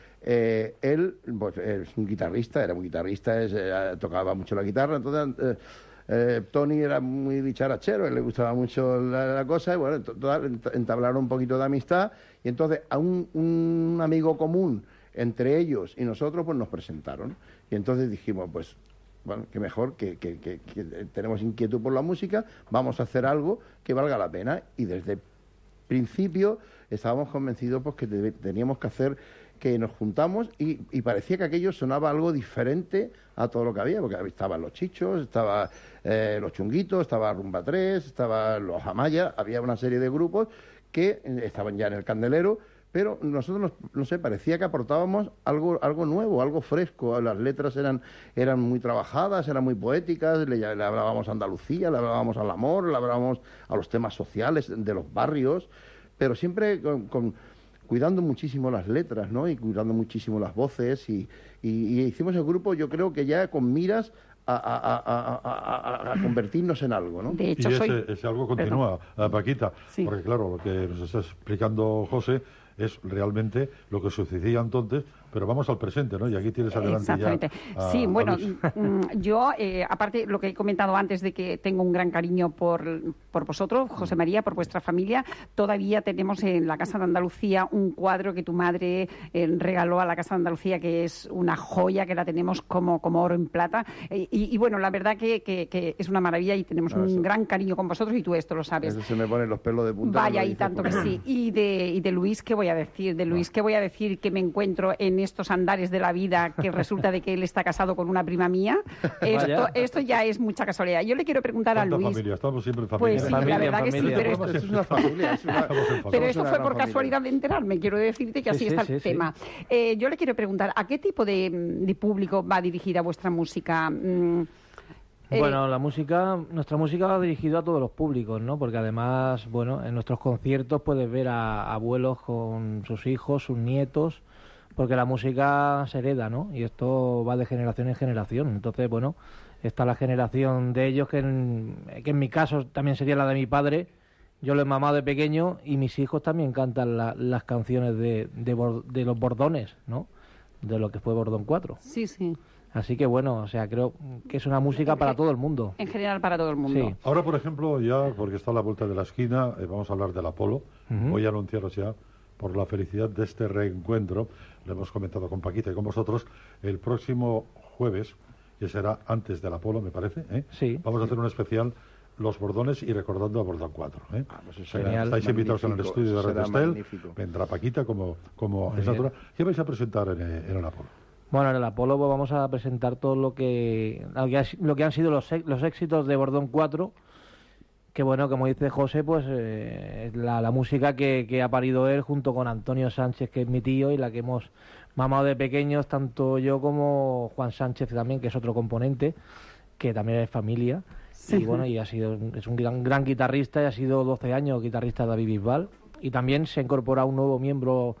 eh, él pues, es un guitarrista, era un guitarrista, es, eh, tocaba mucho la guitarra, entonces... eh, Eh, Tony era muy dicharachero, él le gustaba mucho la, la cosa, y bueno, ent- total, ent- entablaron un poquito de amistad, y entonces a un, un amigo común entre ellos y nosotros, pues nos presentaron. Y entonces dijimos, pues, bueno, que mejor que, que, que, que tenemos inquietud por la música, vamos a hacer algo que valga la pena. Y desde el principio estábamos convencidos pues que te- teníamos que hacer, que nos juntamos y, y parecía que aquello sonaba algo diferente a todo lo que había, porque estaban los Chichos, estaba eh, los Chunguitos, estaba Rumba tres, estaban los Amaya, había una serie de grupos que eh, estaban ya en el candelero, pero nosotros, nos, no sé, parecía que aportábamos algo algo nuevo, algo fresco. Las letras eran eran muy trabajadas, eran muy poéticas, le, le hablábamos a Andalucía, le hablábamos al amor, le hablábamos a los temas sociales de los barrios, pero siempre con, con cuidando muchísimo las letras, ¿no? Y cuidando muchísimo las voces y, y, y hicimos el grupo, yo creo que ya con miras a, a, a, a, a, a, a convertirnos en algo, ¿no? y ese, ese algo continúa, eh, Paquita, Sí. porque claro, lo que nos está explicando José es realmente lo que sucedía entonces, pero vamos al presente, ¿no? Y aquí tienes adelante ya Exactamente. a- Sí, a bueno, Luis. mm, yo, eh, aparte lo que he comentado antes de que tengo un gran cariño por, por vosotros, José María, por vuestra familia, todavía tenemos en la Casa de Andalucía un cuadro que tu madre eh, regaló a la Casa de Andalucía, que es una joya, que la tenemos como, como oro en plata. Eh, y, y bueno, la verdad que, que- que es una maravilla y tenemos Ah, un eso. gran cariño con vosotros y tú esto lo sabes. Eso se me ponen los pelos de punta. Vaya, cuando lo y dices, tanto que porque- sí. Y de, y de Luis, ¿qué voy a decir? De Luis, ¿qué voy a decir que me encuentro en estos andares de la vida que resulta de que él está casado con una prima mía? Esto, Vaya. esto ya es mucha casualidad. Yo le quiero preguntar a ¿Cuánta Luis. familia? Estamos siempre en Pues familia. sí, la verdad que sí, pero esto, Es una familia, es una- Estamos en familia. pero esto una fue gran por familia. casualidad de enterarme. Quiero decirte que Sí, así sí, está sí, el sí. tema. Eh, yo le quiero preguntar, ¿a qué tipo de, de público va dirigida vuestra música? Mm, eh, Bueno, la música, nuestra música va dirigida a todos los públicos, ¿no? Porque además, bueno, en nuestros conciertos puedes ver a abuelos con sus hijos, sus nietos, porque la música se hereda, ¿no? Y esto va de generación en generación. Entonces, bueno, está la generación de ellos, que en, que en mi caso también sería la de mi padre. Yo lo he mamado de pequeño y mis hijos también cantan la- las canciones de, de, Bor- de los Bordones, ¿no? De lo que fue Bordón cuatro. Sí, sí. Así que bueno, o sea, creo que es una música para todo el mundo. En general para todo el mundo. Sí. Ahora, por ejemplo, ya, porque está a la vuelta de la esquina, eh, vamos a hablar del Apolo. Ujú. Voy a anunciaros ya, por la felicidad de este reencuentro, lo hemos comentado con Paquita y con vosotros, el próximo jueves, que será antes del Apolo, me parece, ¿eh? Sí. Vamos a hacer un especial Los Bordones y recordando a Bordón cuatro. ¿eh? pues eso Será- será Estáis invitados en el magnífico, estudio de eso Radio será Estel. magnífico. Vendrá Paquita como, como Muy es bien. natural. ¿Qué vais a presentar en, eh, en el Apolo? Bueno, en el Apolo pues, vamos a presentar todo lo que, lo que, ha- lo que han sido los, ex- los éxitos de Bordón cuatro, que bueno, como dice José, pues eh, es la, la música que, que ha parido él junto con Antonio Sánchez, que es mi tío, y la que hemos mamado de pequeños, tanto yo como Juan Sánchez también, que es otro componente, que también es familia. Sí. Y bueno, y ha sido, es un gran, gran guitarrista y ha sido doce años guitarrista de David Bisbal. Y también se ha incorporado un nuevo miembro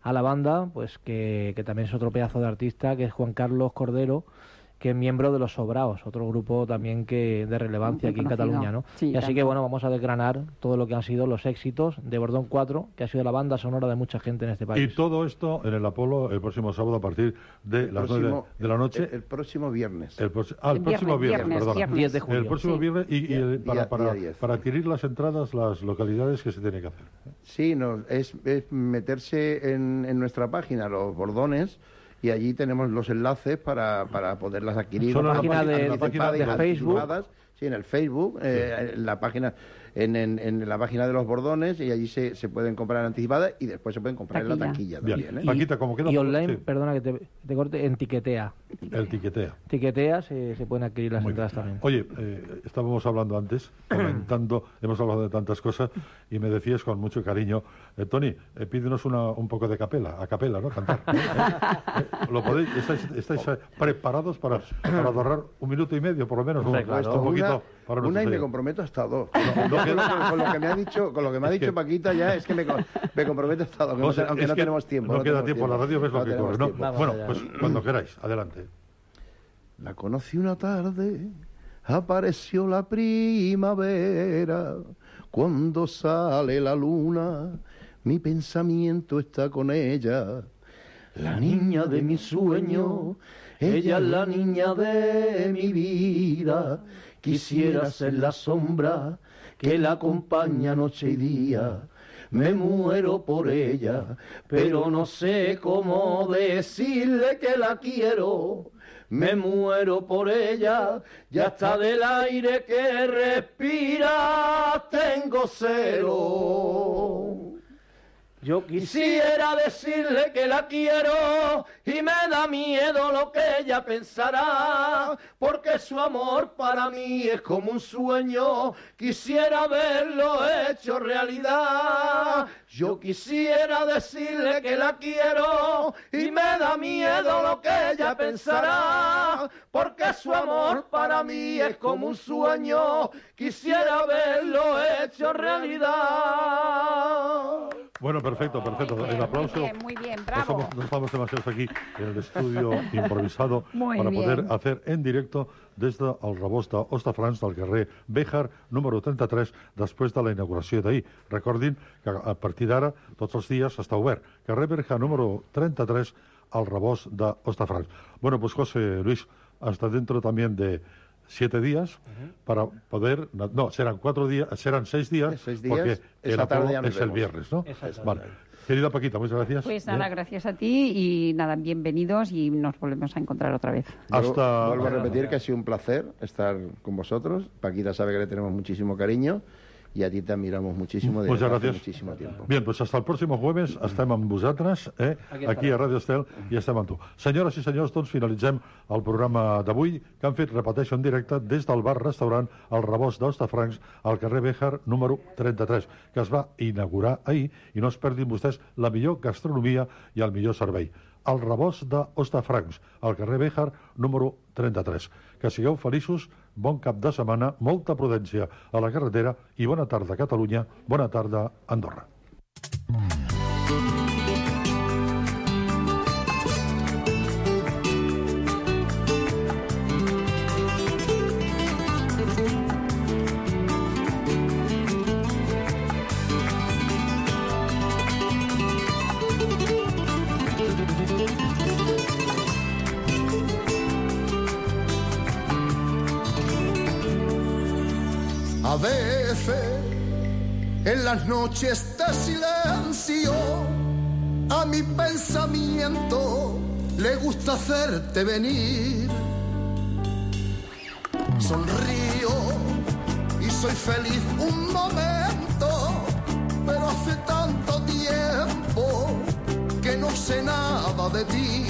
a la banda, pues que, que también es otro pedazo de artista, que es Juan Carlos Cordero, que es miembro de Los Sobraos, otro grupo también que de relevancia aquí en Cataluña, ¿no? Sí, y así tanto. que, bueno, vamos a desgranar todo lo que han sido los éxitos de Bordón cuatro, que ha sido la banda sonora de mucha gente en este país. Y todo esto en el Apolo el próximo sábado a partir de El las próximo- nueve de la noche. El, el próximo viernes. El, proxi- ah, el El próximo viernes, viernes, viernes, perdona. viernes. diez de julio, El próximo sí. viernes y, y el- Día- para, para, día diez. para adquirir las entradas, las localidades que se tiene que hacer. Sí, no, es, es meterse en, en nuestra página, Los Bordones, y allí tenemos los enlaces para, para poderlas adquirir. Solo en la Anticipadas página de- y la página de anticipadas, Facebook. Sí, en el Facebook, eh, en la página en, en, en la página de Los Bordones, y allí se, se pueden comprar anticipadas y después se pueden comprar en la taquilla Bien. también. ¿eh? Paquita, como queda Y todo- online, sí. perdona que te, te corte, en Tiquetea. El tiquetea. Tiquetea se, se pueden adquirir las entradas también. Oye, eh, estábamos hablando antes, comentando, hemos hablado de tantas cosas, y me decías con mucho cariño, eh, Tony, eh, pídenos una, un poco de capela, a capela, ¿no? Cantar. ¿Eh? Eh, ¿Lo podéis? ¿Estáis, estáis eh, preparados para, para ahorrar un minuto y medio, por lo menos? Por un, supuesto. un poquito Una- para una nuestros y me oyentes. comprometo hasta dos. No, no, con, que- lo, con lo que me ha dicho, con lo que me ha Es dicho que- Paquita ya es que me, co- me comprometo hasta dos, aunque, O sea, no, aunque es no que tenemos tiempo. No, queda tenemos tiempo, la radio ves lo no que tenemos corre, ¿no? tiempo. Bueno, pues cuando queráis, adelante. La conocí una tarde, apareció la primavera, cuando sale la luna, mi pensamiento está con ella. La niña de mi sueño, ella es la niña de mi vida, quisiera ser la sombra que la acompaña noche y día. Me muero por ella, pero no sé cómo decirle que la quiero. Me muero por ella, ya está del aire que respira, tengo celo. Yo quisiera decirle que la quiero y me da miedo lo que ella pensará, porque su amor para mí es como un sueño, quisiera verlo hecho realidad. Yo quisiera decirle que la quiero y me da miedo lo que ella pensará, porque su amor para mí es como un sueño, quisiera verlo hecho realidad. Bueno, perfecto, perfecto. El aplauso. Muy bien, muy bien, No bravo. somos, no estamos demasiados aquí en el estudio improvisado Muy para bien. poder hacer en directo des del Rebost d'Hostafrancs del carrer Béjar, número trenta-tres, després de la inauguració d'ahir. Recordin que a partir d'ara, tots els dies, està obert. Carrer Béjar, número treinta-tres, al Rebost d'Hostafrancs. Bueno, pues José Luis, hasta dentro también de siete días para poder... No, serán cuatro días, serán seis días, Seis días, porque el esa tarde Apolo ya nos es el vemos. viernes, ¿no? Exactamente. Vale. Querida Paquita, muchas gracias. Pues nada, Bien. gracias a ti y nada, bienvenidos y nos volvemos a encontrar otra vez. Hasta... Vuelvo a repetir que ha sido un placer estar con vosotros. Paquita sabe que le tenemos muchísimo cariño y a ti te admiramos muchísimo desde Muchas hace gracias. muchísimo tiempo. Bien, pues hasta el próximo jueves estem amb vosaltres, eh? Aquí aquí a Radio Estel, i estem amb tu. Senyores i senyors, doncs finalitzem el programa d'avui, que han fet, repeteixo, en directe des del bar-restaurant El Rebost d'Hostafrancs, al carrer Béjar, número trenta-tres, que es va inaugurar ahir, i no es perdin vostès la millor gastronomia i el millor servei. El Rebost d'Hostafrancs, al carrer Béjar, número trenta-tres. Que sigueu feliços, bon cap de setmana, molta prudència a la carretera i bona tarda, Catalunya, bona tarda, Andorra. A veces, en las noches de silencio, a mi pensamiento le gusta hacerte venir. Sonrío y soy feliz un momento, pero hace tanto tiempo que no sé nada de ti.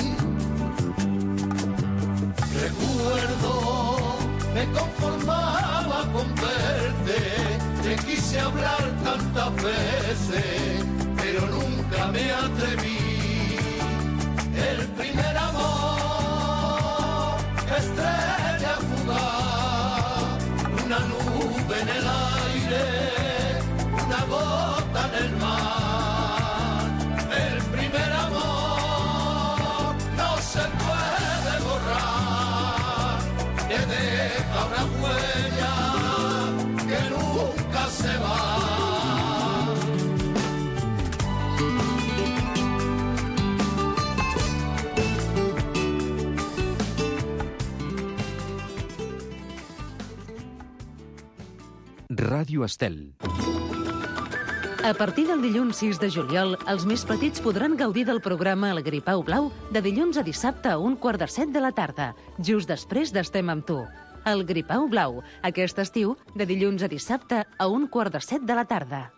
Recuerdo, me conformaba con verte, te quise hablar tantas veces, pero nunca me atreví. El primer amor, estrella fugaz, una nube en el aire, una gota en el mar. El primer amor. Ràdio Estel. A partir del dilluns sis de juliol, els més petits podran gaudir del programa El Gripau Blau de dilluns a dissabte a un quart de set de la tarda, just després d'Estem amb tu. El Gripau Blau, aquest estiu, de dilluns a dissabte a un quart de set de la tarda.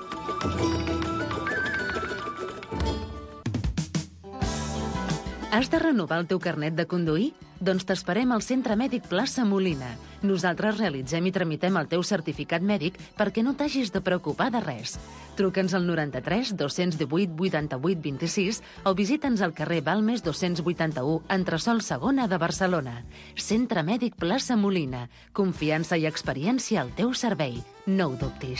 Has de renovar el teu carnet de conduir? Doncs t'esperem al Centre Mèdic Plaça Molina. Nosaltres realitzem i tramitem el teu certificat mèdic perquè no t'hagis de preocupar de res. Truca'ns al noranta-tres dos-cents divuit vuitanta-vuit vint-i-sis o visita'ns al carrer Balmes dos-cents vuitanta-u, entresòl segona de Barcelona. Centre Mèdic Plaça Molina. Confiança i experiència al teu servei. No ho dubtis.